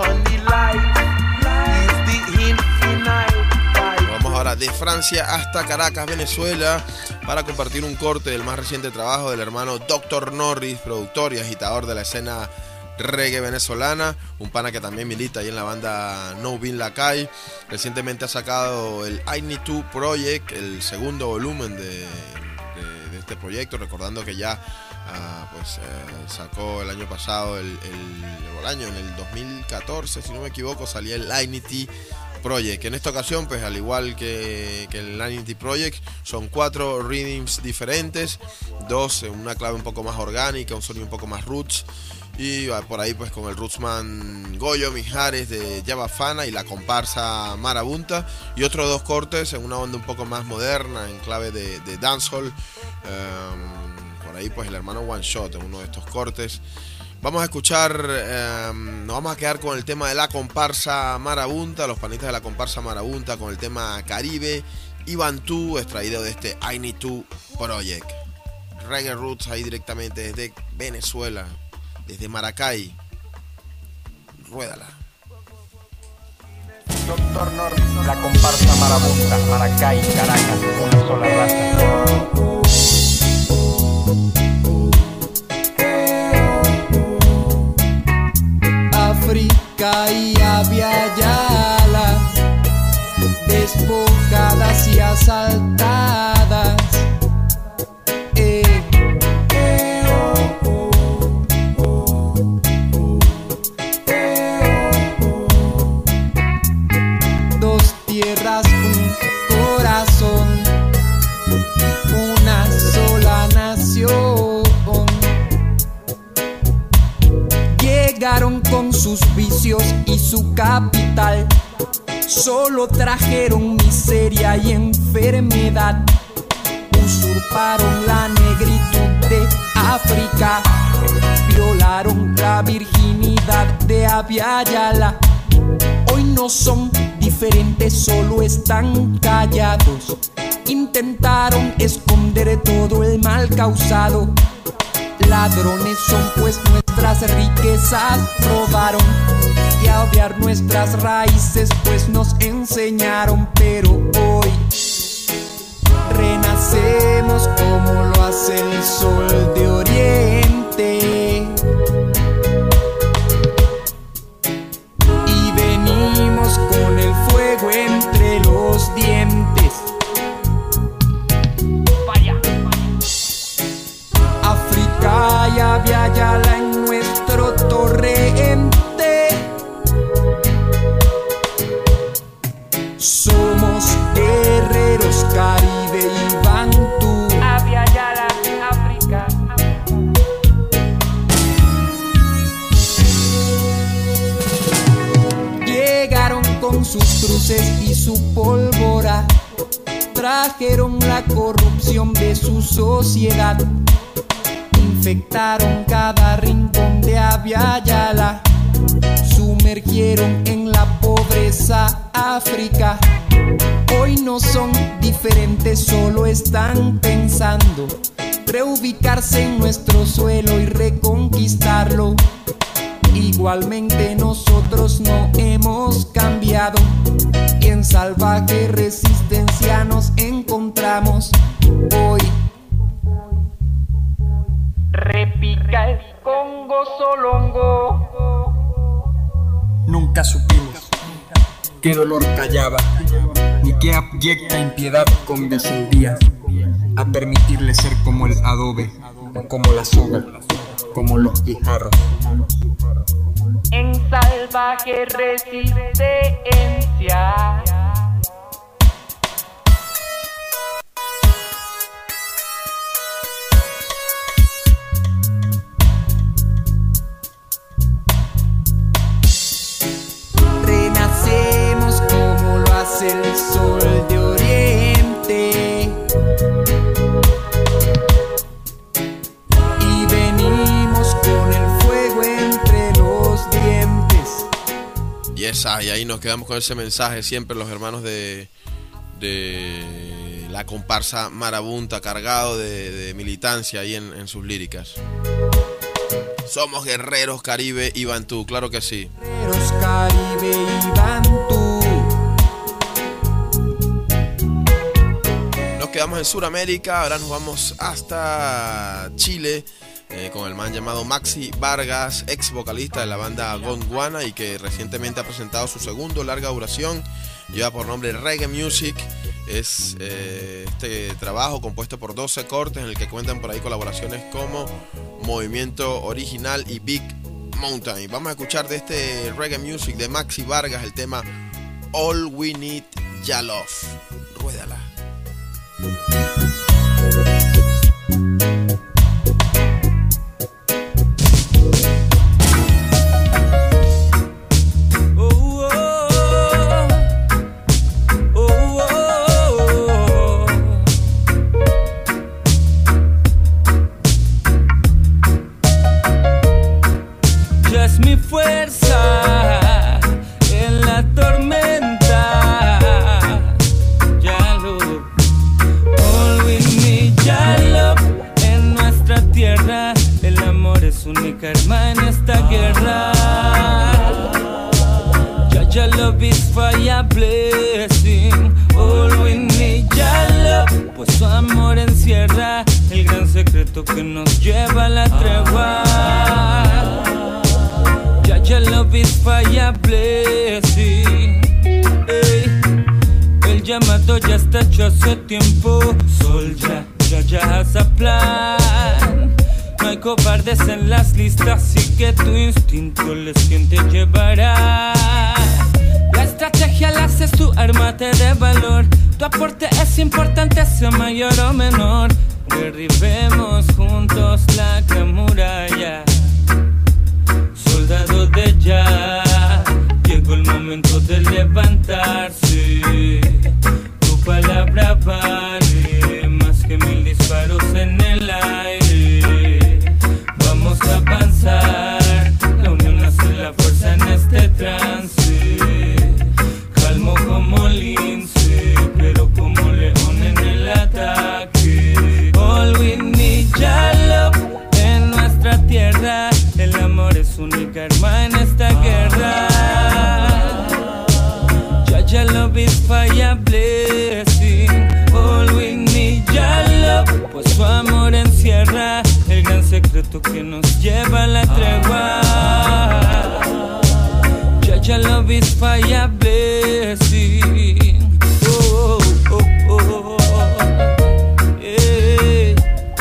Vamos ahora de Francia hasta Caracas, Venezuela, para compartir un corte del más reciente trabajo del hermano doctor Norris, productor y agitador de la escena reggae venezolana, un pana que también milita ahí en la banda No Bin Lakai. Recientemente ha sacado el I Need To Project, el segundo volumen de, de, de este proyecto, recordando que ya uh, pues uh, sacó el año pasado, el, el, el año en el dos mil catorce, si no me equivoco, salía el I Need To Project. En esta ocasión, pues al igual que, que el I Need To Project, son cuatro rhythms diferentes, dos en una clave un poco más orgánica, un sonido un poco más roots. Y por ahí pues con el rootsman Goyo Mijares de Yabafana y la comparsa Marabunta, y otros dos cortes en una onda un poco más moderna en clave de, de dancehall. Um, por ahí pues el hermano One Shot en uno de estos cortes. Vamos a escuchar, um, nos vamos a quedar con el tema de la comparsa Marabunta, los panitas de la comparsa Marabunta, con el tema Caribe y Bantú, extraído de este I Need To Project. Reggae Roots ahí directamente desde Venezuela, desde Maracay. Ruédala. doctor Norris, la comparsa Marabunta, Maracay, Caracas, una sola raza. África y Abya-Yala, despojadas y asaltadas. Eh. Tierras, un corazón, una sola nación. Llegaron con sus vicios y su capital, solo trajeron miseria y enfermedad. Usurparon la negritud de África, violaron la virginidad de Abya-Yala. Hoy no son diferentes, solo están callados. Intentaron esconder todo el mal causado. Ladrones son pues nuestras riquezas robaron, y a obviar nuestras raíces pues nos enseñaron. Pero hoy renacemos como lo hace el sol de oriente, y venimos con el fuego entre los dientes. Vaya, África y Abya-Yala en nuestro torrente. Somos guerreros Caribe y Bantú. Abya-Yala, África. Llegaron con sus cruces y su pólvora, trajeron la corrupción de su sociedad, infectaron cada rincón de Abya-Yala, sumergieron en la pobreza África. Hoy no son diferentes, solo están pensando reubicarse en nuestro suelo y reconquistarlo. Igualmente nosotros no hemos cambiado, y en salvaje resistencia nos encontramos hoy. Repica el Congo solongo. Nunca supimos qué dolor callaba, ni qué abyecta impiedad condescendía a permitirle ser como el adobe, como la soga, como los guijarros. En salvaje resistencia. Yes, ah, y ahí nos quedamos con ese mensaje siempre los hermanos de, de la comparsa marabunta, cargado de, de militancia ahí en, en sus líricas. Somos guerreros Caribe y Bantú, claro que sí. Guerreros Caribe y Bantú. Nos quedamos en Sudamérica, ahora nos vamos hasta Chile. Eh, con el man llamado Maxi Vargas, ex vocalista de la banda Gondwana y que recientemente ha presentado su segundo larga duración, lleva por nombre Reggae Music. Es eh, este trabajo compuesto por doce cortes en el que cuentan por ahí colaboraciones como Movimiento Original y Big Mountain. Vamos a escuchar de este Reggae Music de Maxi Vargas el tema All We Need Ya Love. Ruédala. Fuerza en la tormenta, ya lo, all we need, ya lo, en nuestra tierra, el amor es única arma en esta guerra. Ya ya love is fire blessing, all we need, ya lo, pues su amor encierra el gran secreto que nos lleva a la tregua. Ya love is fire blessing, hey. El llamado ya está hecho hace tiempo. Sol ya, ya, ya has a plan. No hay cobardes en las listas, así que tu instinto les quien te llevará. La estrategia la haces tu arma, te de valor. Tu aporte es importante, sea mayor o menor. Derribemos juntos la gran muralla. Soldado de ya, llegó el momento de levantarse. Tu palabra vale más que mil disparos en el aire. Vamos a avanzar, la unión hace la fuerza en este trance. Calmo como lince, pero como león en el ataque. All we need, ya love, en nuestra tierra. El amor es única arma en esta guerra. Ya ya love is fire blessing, all we need, ya love, pues su amor encierra el gran secreto que nos lleva a la tregua. Ya ya love is fire blessing, oh, oh, oh, oh, oh. Yeah.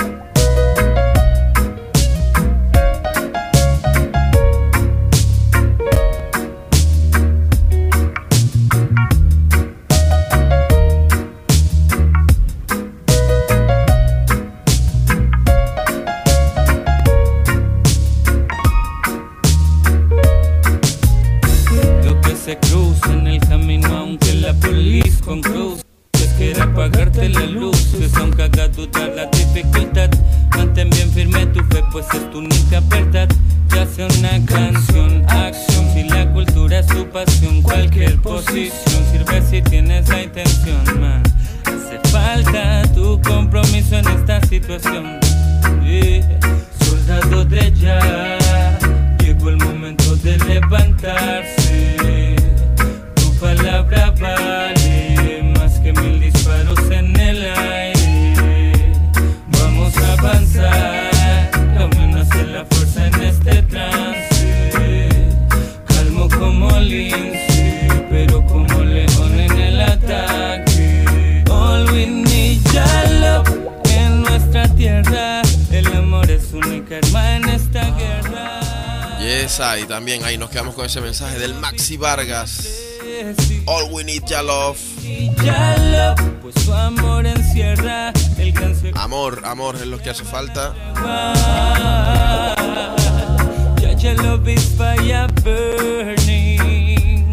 Se cruza en el camino, aunque la policía con cruz pues quiere apagarte la luz, que son caga dudar la dificultad. Mantén bien firme tu fe, pues es tu única verdad. Ya sea una canción, acción, si la cultura es tu pasión, cualquier posición sirve si tienes la intención, man. Hace falta tu compromiso en esta situación, yeah. Soldado de ya, llegó el momento de levantarse. Tu palabra vale más que mil disparos en el aire. Vamos a avanzar, la unión hace la fuerza en este trance. Calmo como lince, pero como león en el ataque. All we need, ya love, en nuestra tierra. El amor es única arma en esta guerra. Yes, y también ahí nos quedamos con ese mensaje del Maxi Vargas. All we need, ya love. Pues su amor encierra el gran secreto. Amor, amor es lo que hace falta. Ya ya love is fire burning.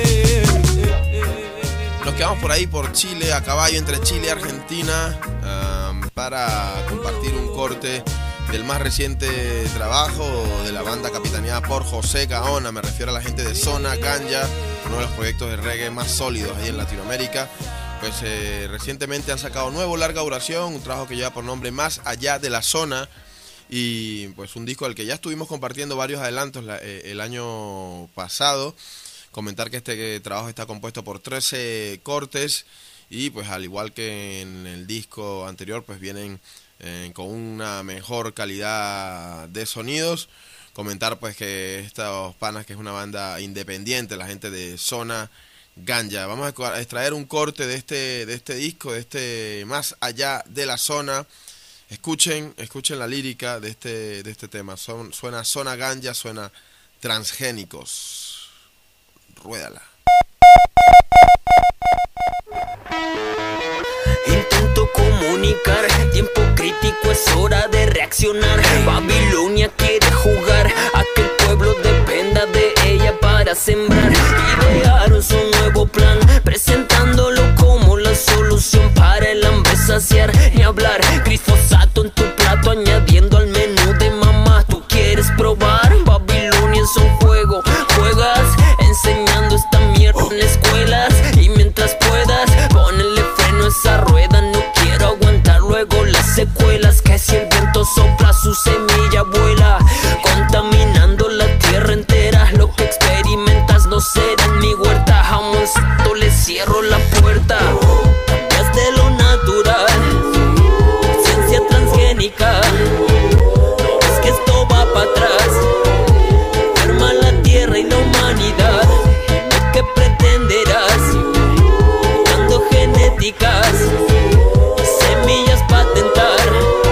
Nos quedamos por ahí por Chile, a caballo entre Chile y Argentina, um, para compartir un corte del más reciente trabajo de la banda capitaneada por José Gaona. Me refiero a la gente de Zona Ganja, uno de los proyectos de reggae más sólidos ahí en Latinoamérica. Pues eh, recientemente han sacado nuevo larga duración, un trabajo que lleva por nombre Más Allá de la Zona, y pues un disco al que ya estuvimos compartiendo varios adelantos la, eh, el año pasado. Comentar que este trabajo está compuesto por trece cortes y pues al igual que en el disco anterior pues vienen eh, con una mejor calidad de sonidos. Comentar pues que estos panas, que es una banda independiente, la gente de Zona Ganja. Vamos a extraer un corte de este, de este disco, de este Más Allá de la Zona. Escuchen, escuchen la lírica de este, de este tema. Son, suena Zona Ganja, suena Transgénicos. Ruédala. Intento comunicar, tiempo crítico, es hora de reaccionar. Babilonia quiere jugar a que el pueblo dependa de ella para sembrar. Idearon su nuevo plan, presentándolo como la solución para el hambre saciar. Ni hablar, glifosato en tu plato, añadiendo al menú de mamá. ¿Tú quieres probar? Babilonia es un juego, juegas enseñando esta mierda en escuelas. Y mientras puedas, ponele freno a esa rueda. No quiero aguantar luego las secuelas. Que si el viento sopla, su semilla vuela, contaminando la tierra entera. Lo que experimentas no será en mi huerta. Jamoncito, le cierro la puerta. Cambias de lo natural, ciencia transgénica. No ves que esto va para atrás, enferma la tierra y la humanidad. Dime qué pretenderás, dando genéticas y semillas patentar,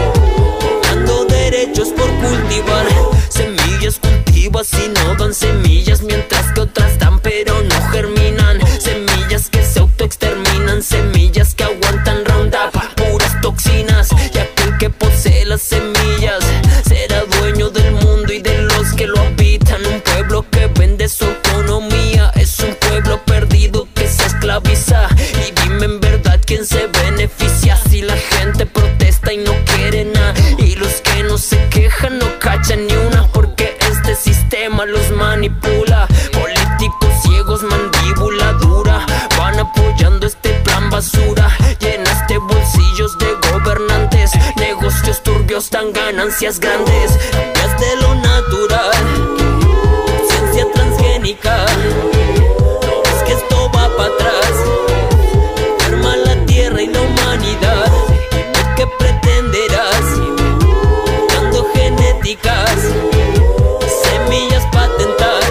dando derechos por cultivar. Semillas cultivas y no dan semillas, mientras que otras dan pero no germinan. Semillas que se autoexterminan, semillas que aguantan Roundup, puras toxinas. Y aquel que posee las semillas será dueño del mundo y de los que lo habitan. Un pueblo que vende su economía es un pueblo perdido que se esclaviza. Y dime en verdad quién se beneficia si la gente protesta y no quiere nada. Y los que no se quejan no cachan ni una, porque este sistema los manipula. Políticos ciegos, mandíbula dura, van apoyando este plan basura. Llenaste bolsillos de gobernantes, negocios turbios dan ganancias grandes. Cambias de lo natural, ciencia transgénica. No ves que esto va para atrás, enferma la tierra y la humanidad. Dime qué pretenderás, dando genéticas, semillas patentar,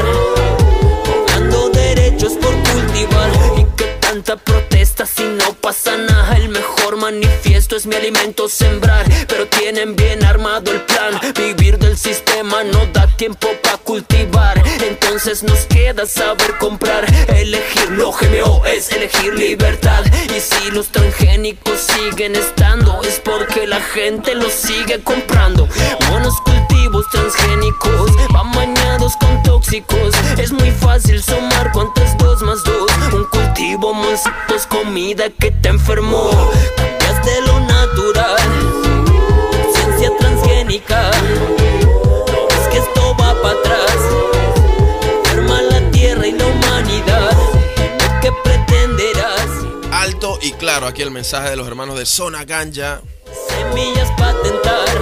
dando derechos por cultivar. Y que tanta protesta si no pasa nada. El mejor manifiesto es mi alimento sembrar, pero tienen bien armado el plan. Vivir del sistema no da tiempo para cultivar, entonces nos queda saber comprar. Elegir lo G M O es elegir libertad. Y si los transgénicos siguen estando, es porque la gente los sigue comprando. Monos cultivos transgénicos van bañados con tóxicos. Es muy fácil sumar cuántas dos más dos. Un cultivo monstruoso es comida que te enfermó. Cambias de lo natural, ciencia transgénica. No ves que esto va para atrás, enferma la tierra y la humanidad. Dime qué pretenderás. Alto y claro, aquí el mensaje de los hermanos de Zona Ganja. Semillas patentar,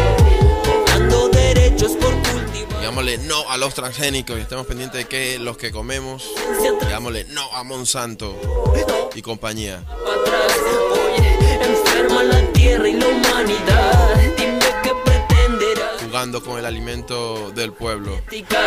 dando derechos por cultivar. Digámosle no a los transgénicos y estemos pendientes de que los que comemos, digámosle no a Monsanto y compañía. Atrás, oye, enferma la tierra y la humanidad. Dime qué pretenderás. Jugando con el alimento del pueblo.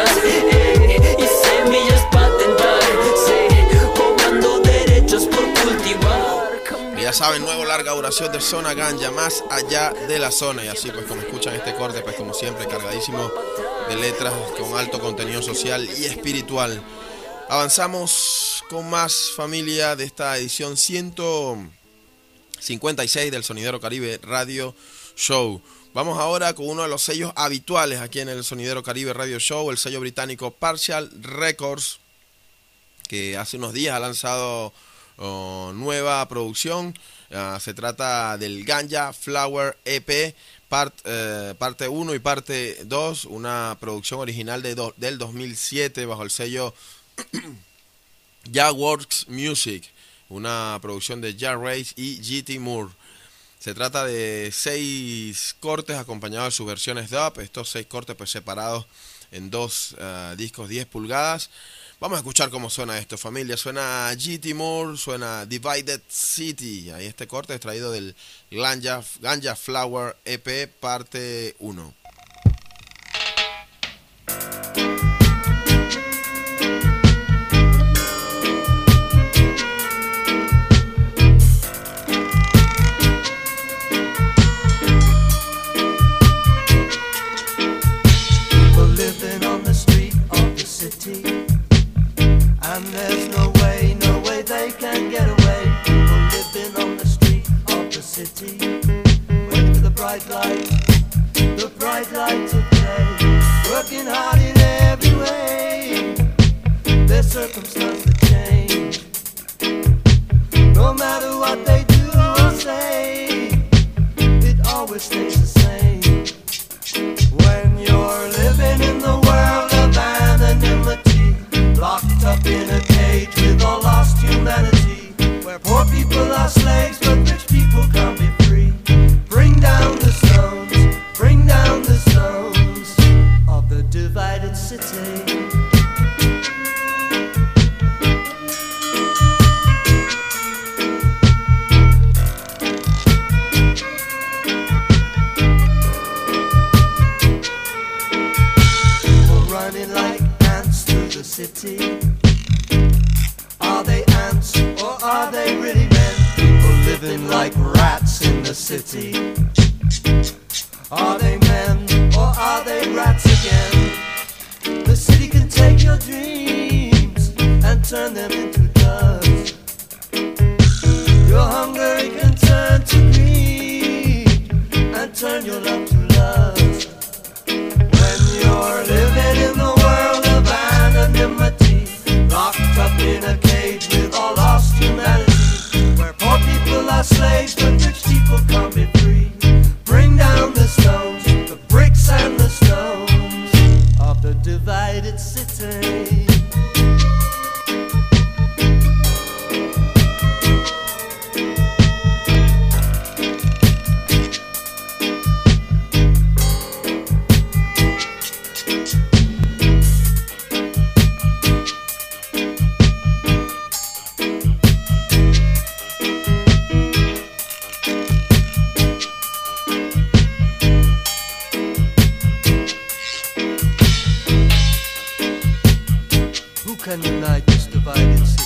Eh, y semillas patentar, sí, cobrando derechos por cultivar. Y ya saben, nuevo larga duración de Zona Ganja, Más Allá de la Zona. Y así pues como escuchan este corte, pues como siempre cargadísimo de letras con alto contenido social y espiritual. Avanzamos con más, familia, de esta edición ciento cincuenta y seis del Sonidero Caribe Radio Show. Vamos ahora con uno de los sellos habituales aquí en el Sonidero Caribe Radio Show, el sello británico Partial Records, que hace unos días ha lanzado oh, nueva producción. Uh, se trata del Ganja Flower E P, part, eh, parte uno y parte dos, una producción original de do, del dos mil siete bajo el sello Jaworks Music, una producción de Ja Race y G T Moore. Se trata de seis cortes acompañados de sus versiones dub, estos seis cortes pues separados en dos uh, discos diez pulgadas. Vamos a escuchar cómo suena esto, familia. Suena G T Moore, suena Divided City. Ahí este corte es traído del Ganja, Ganja Flower E P parte uno. And there's no way, no way they can get away. People living on the street of the city, waiting for the bright light, the bright light of day. Working hard in every way, their circumstances change. No matter what they do or say, it always stays the same. When you're living in the world of anonymity, locked up in a cage with all lost humanity, where poor people are slaves but rich people can't be free. Bring down the stones, bring down the stones of the divided city. People running like ants through the city. Are they ants or are they really men? People living like rats in the city. Are they men or are they rats again? The city can take your dreams and turn them into dust. Your hunger it can turn to greed and turn your love to lust. When you're living in the world of anonymity, locked up in a cage with all lost humanity, where poor people are slaves but rich people can't be free. Bring down the stones, the bricks and the stones of the divided city. Can unite this divided city.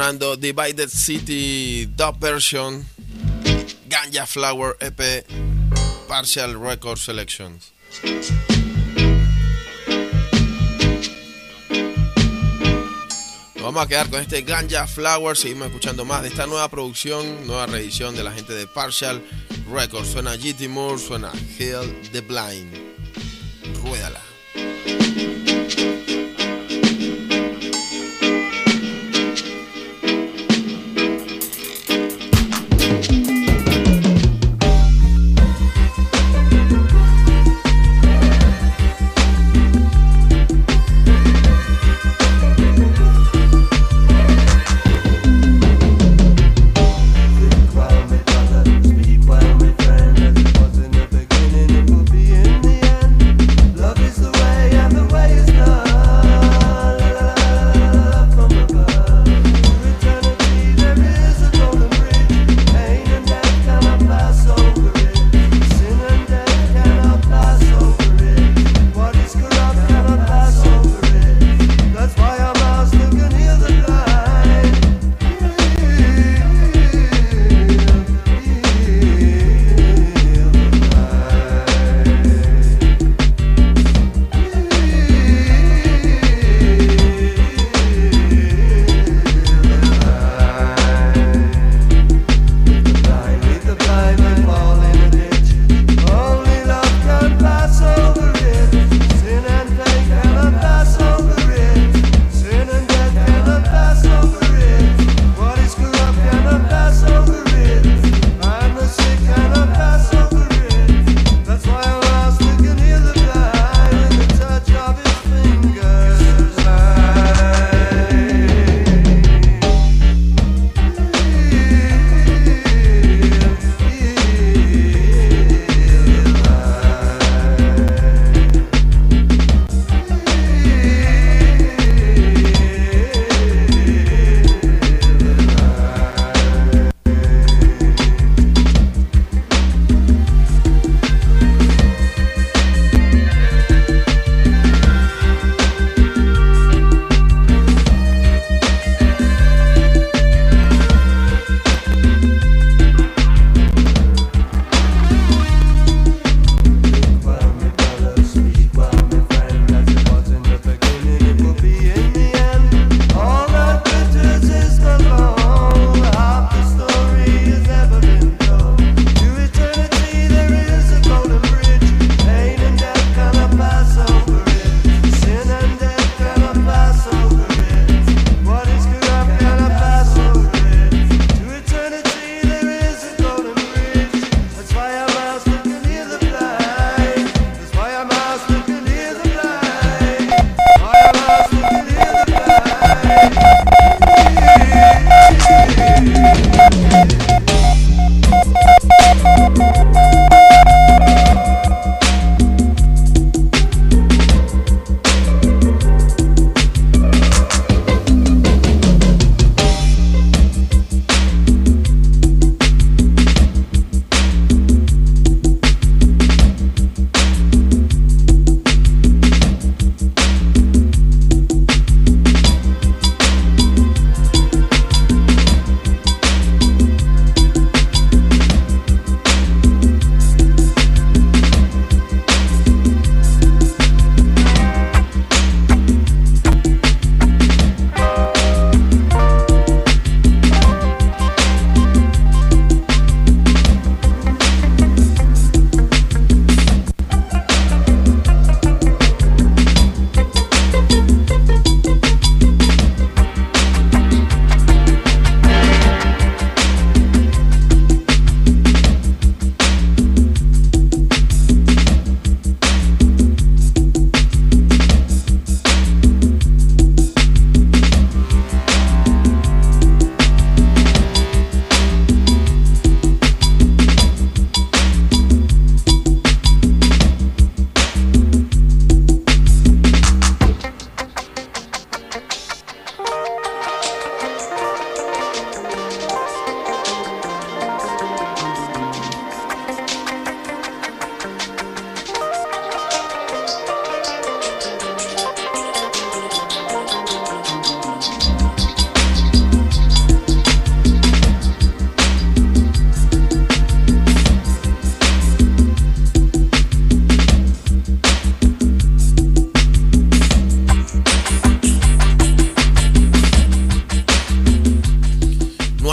sonando Divided City Dub Version, Ganja Flower E P, Partial Record Selections. Nos vamos a quedar con este Ganja Flower. Seguimos escuchando más de esta nueva producción, nueva reedición de la gente de Partial Records. Suena G T Moore, suena Heal the Blind. Ruédala. Love is the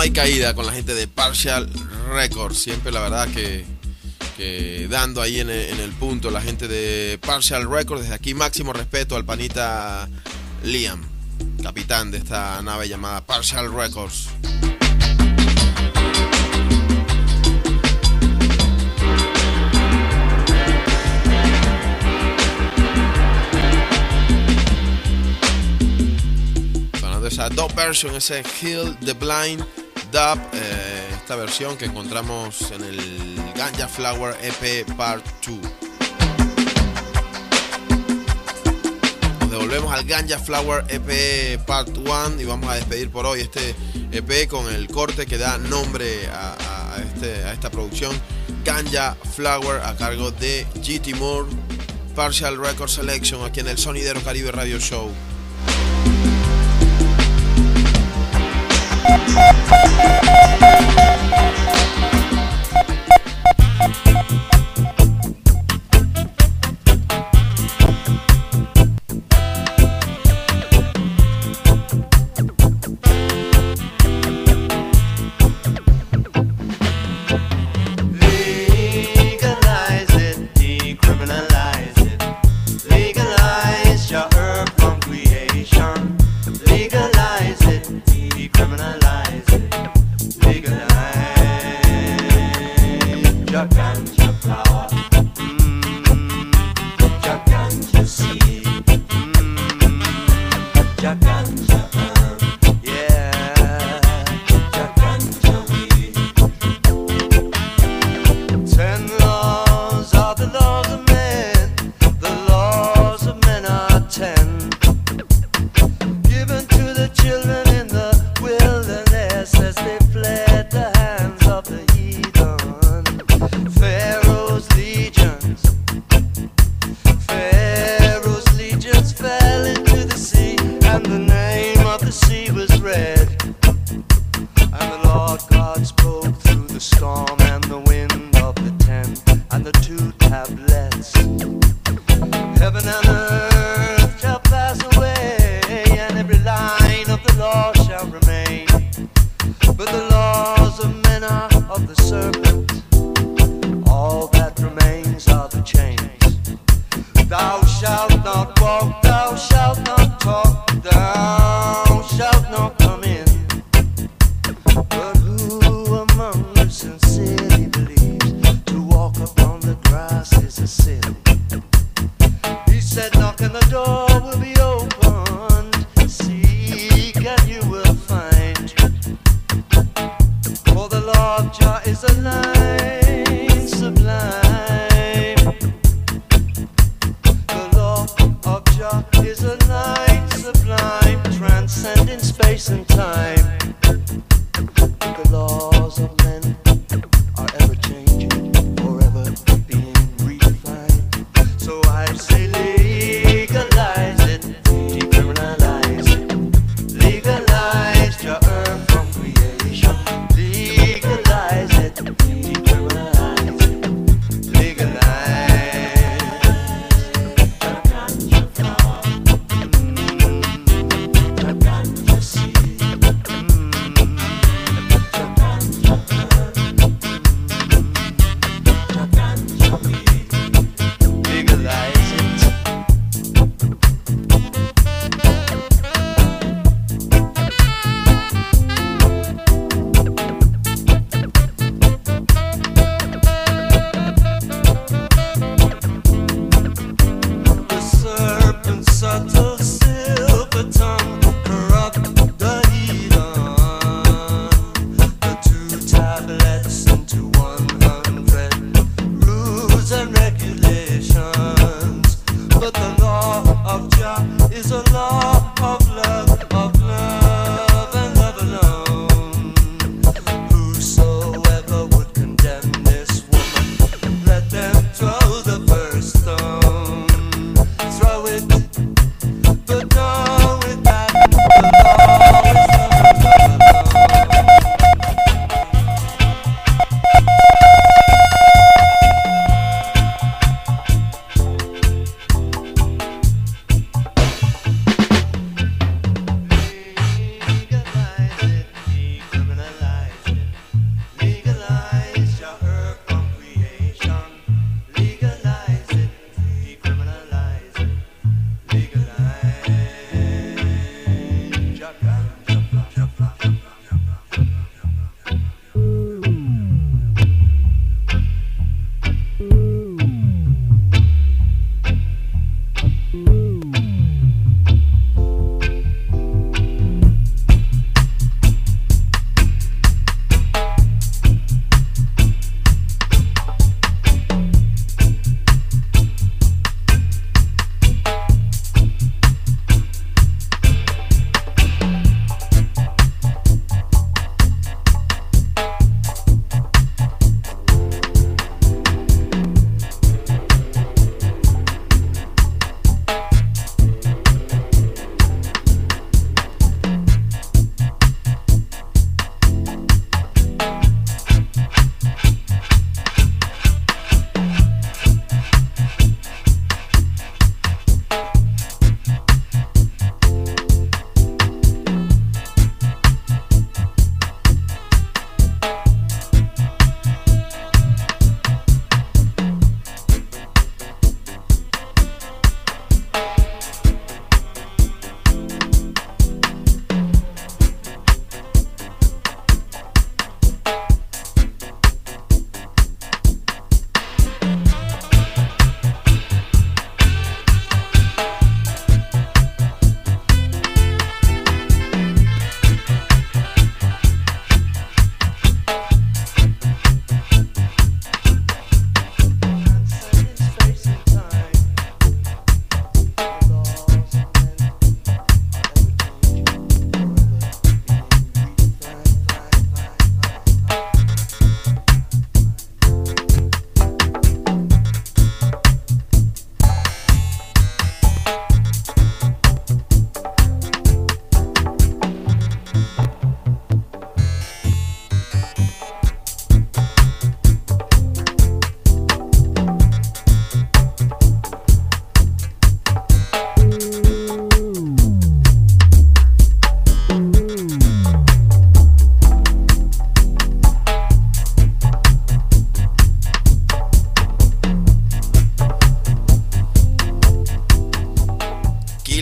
hay caída con la gente de Partial Records. Siempre la verdad que, que dando ahí en el, en el punto la gente de Partial Records. Desde aquí máximo respeto al panita Liam, capitán de esta nave llamada Partial Records. Sonando esa dub version, ese Kill the Blind dub, eh, esta versión que encontramos en el Ganja Flower E P Part dos. Volvemos al Ganja Flower E P Part uno y vamos a despedir por hoy este E P con el corte que da nombre a, a, a, este, a esta producción, Ganja Flower, a cargo de G T Moore, Partial Record Selection, aquí en el Sonidero Caribe Radio Show. Fair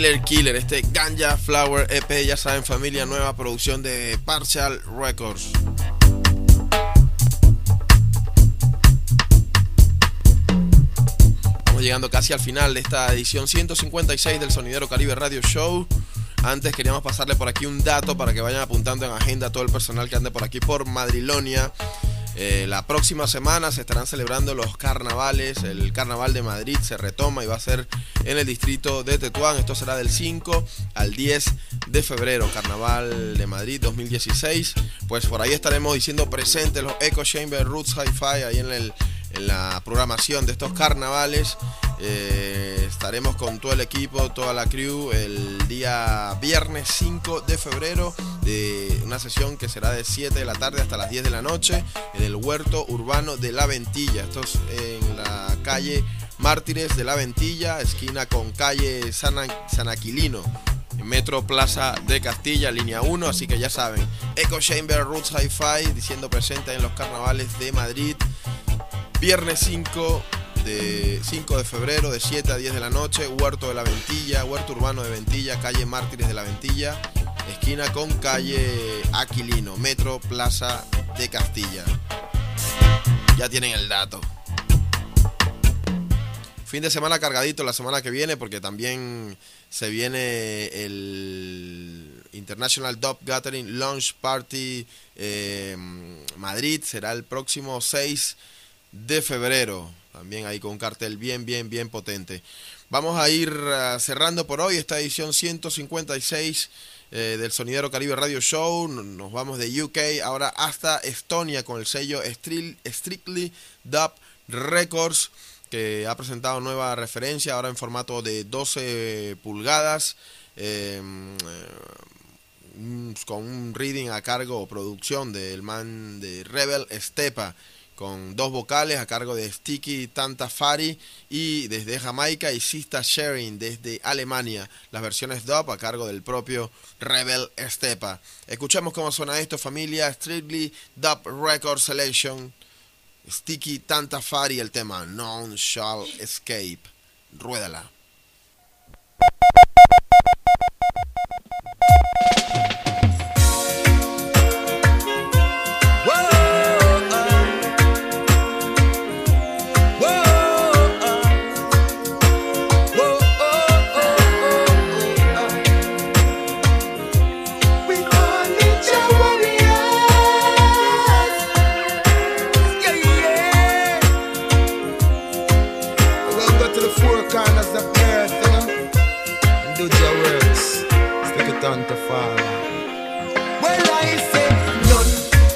Tyler Killer, este Ganja Flower E P, ya saben, familia, nueva producción de Partial Records. Estamos llegando casi al final de esta edición ciento cincuenta y seis del Sonidero Caribe Radio Show. Antes queríamos pasarle por aquí un dato para que vayan apuntando en agenda a todo el personal que ande por aquí por Madrilonia. Eh, la próxima semana se estarán celebrando los carnavales. El carnaval de Madrid se retoma y va a ser en el distrito de Tetuán. Esto será del cinco al diez de febrero. Carnaval de Madrid dos mil dieciséis. Pues por ahí estaremos diciendo presentes los Echo Chamber Roots Hi-Fi ahí en, el, en la programación de estos carnavales. Eh, estaremos con todo el equipo, toda la crew el día viernes cinco de febrero, de una sesión que será de siete de la tarde hasta las diez de la noche en el Huerto Urbano de La Ventilla. Esto es en la calle Mártires de La Ventilla, esquina con calle San, San Aquilino, en Metro Plaza de Castilla, línea uno. Así que ya saben, Echo Chamber Roots Hi-Fi diciendo presente en los carnavales de Madrid, viernes cinco de febrero de siete a diez de la noche, Huerto de La Ventilla, Huerto Urbano de Ventilla, calle Mártires de La Ventilla, esquina con calle Aquilino, Metro Plaza de Castilla. Ya tienen el dato. Fin de semana cargadito la semana que viene, porque también se viene el International Dub Gathering Launch Party eh, Madrid. Será el próximo seis de febrero. También ahí con un cartel bien, bien, bien potente. Vamos a ir uh, cerrando por hoy esta edición ciento cincuenta y seis eh, del Sonidero Caribe Radio Show. Nos vamos de U K ahora hasta Estonia con el sello Strictly Dub Records, que ha presentado nueva referencia ahora en formato de doce pulgadas, eh, eh, con un reading a cargo o producción del man de Rebel Estepa, con dos vocales a cargo de Sticky Tantafari, y desde Jamaica y Sista Sharing desde Alemania, las versiones dub a cargo del propio Rebel Estepa. Escuchemos cómo suena esto, familia. Strictly Dub Record Selection, Sticky Tantafari, el tema None Shall Escape. Ruédala. Well, I say none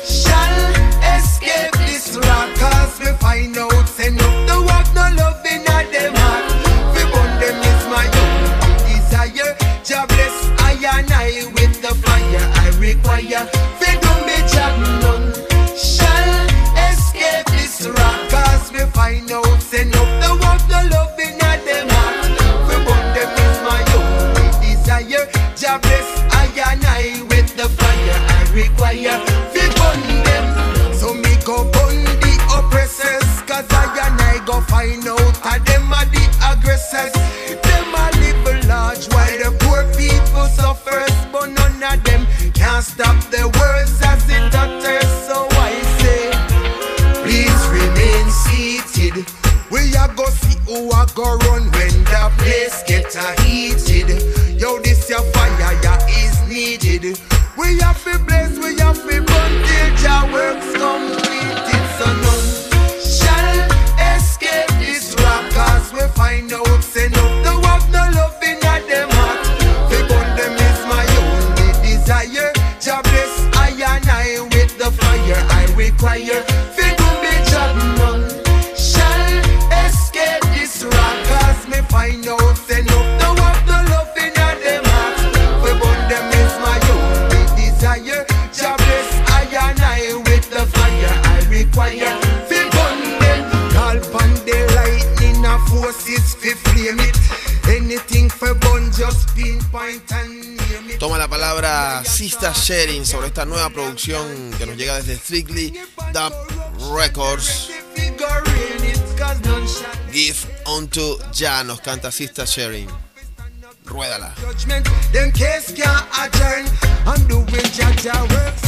shall escape this rock, cause we find out say no, the work no love in a them heart. We burn them is my only desire. Jah bless I and I with the fire I require. We do me job, none shall escape this rock, cause we find out say no, the work no love in a them heart. We burn them is my only desire. Jah bless I and I with the fire I require. We burn them, so me go burn the oppressors, cause I and I go find out how them are the aggressors. Them a live large while the poor people suffers, but none of them can stop the words as it utters. So I say, please remain seated. We a go see who a go run when the place get a heated. Yo, this your fire, ya is needed. We have to blaze, we have to burn till Jah works completed. So none shall escape this rock, cause we find out say no, the work no love in a them heart. We burn them is my only desire. Jah bless I and I with the fire I require. We do me job, none shall escape this rock, cause me find out say no, the work no love in a them heart. We burn them is my only desire. Jah bless I and I with the fire I require. We burn them, call upon the lightning of forces, we flame it. Anything for burn, just pinpoint and name it. Toma la palabra Sista Sharing sobre esta nueva producción que nos llega desde Strictly Dub Records. Give unto Jah, nos canta Sista Sharing. Ruédala. Judgment, them case can't adjourn. I'm doing Jaja works.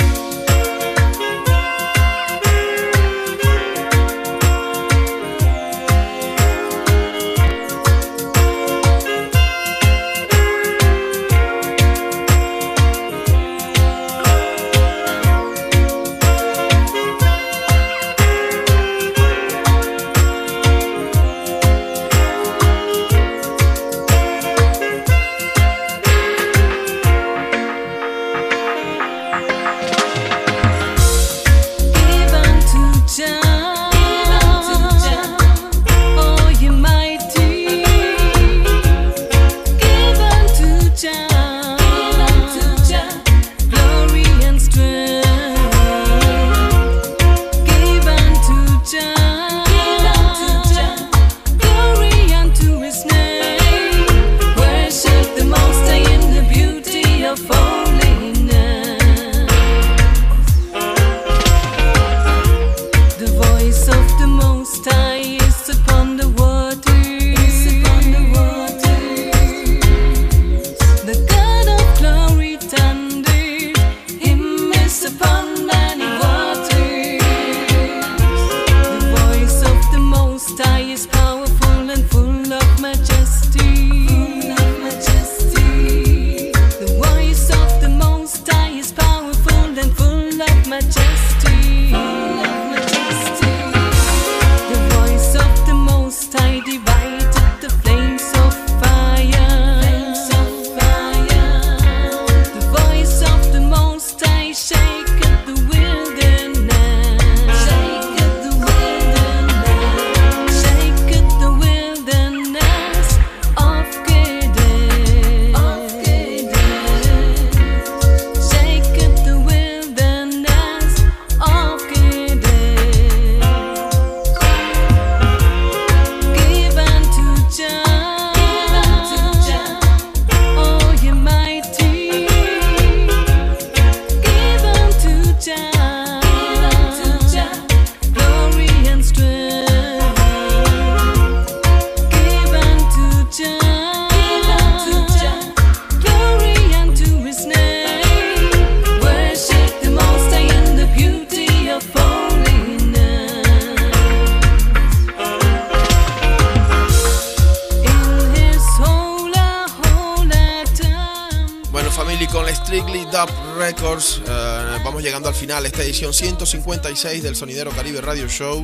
Records, uh, vamos llegando al final de esta edición ciento cincuenta y seis del Sonidero Caribe Radio Show.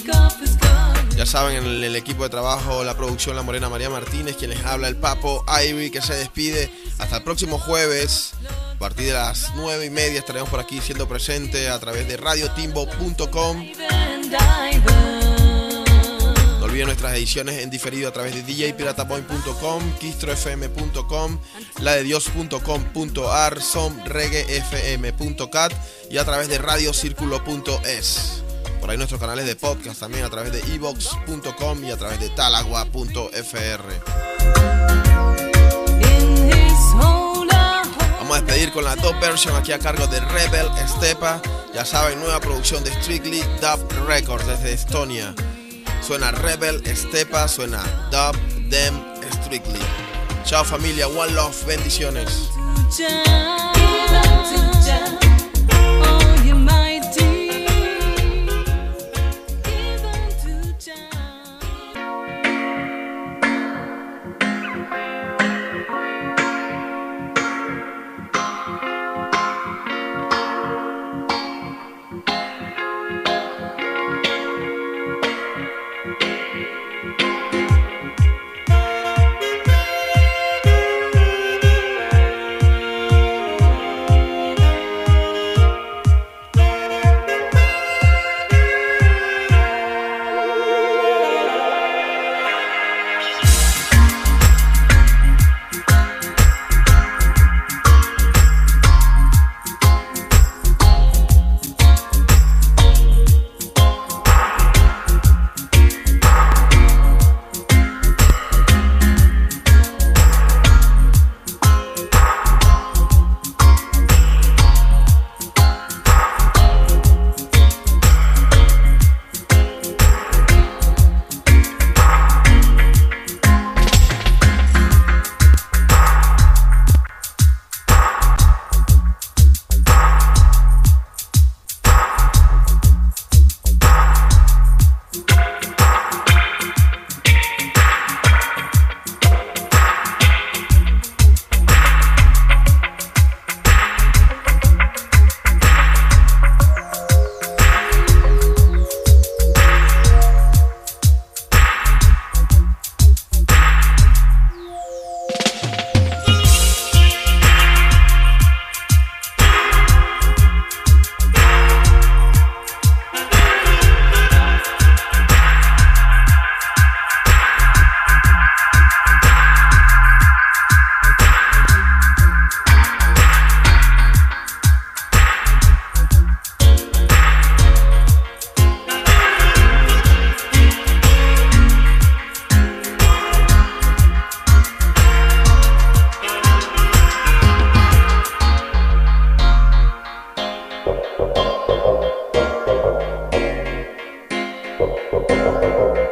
Ya saben, en el, el equipo de trabajo, la producción, la Morena María Martínez, quien les habla, el Papo Ivy, que se despide hasta el próximo jueves. A partir de las nueve y media estaremos por aquí siendo presente a través de radio timbo punto com. No olviden nuestras ediciones en diferido a través de d j pirata point punto com, kistro f m punto com, la de dios punto com punto a r, som reggae f m punto cat y a través de radio círculo punto es. Por ahí nuestros canales de podcast también a través de e vox punto com y a través de talagua punto f r. Vamos a despedir con la dub version aquí a cargo de Rebel Estepa. Ya saben, nueva producción de Strictly Dub Records desde Estonia. Suena Rebel Estepa, suena Dub Dem Strictly. Chao familia, one love, bendiciones. Thank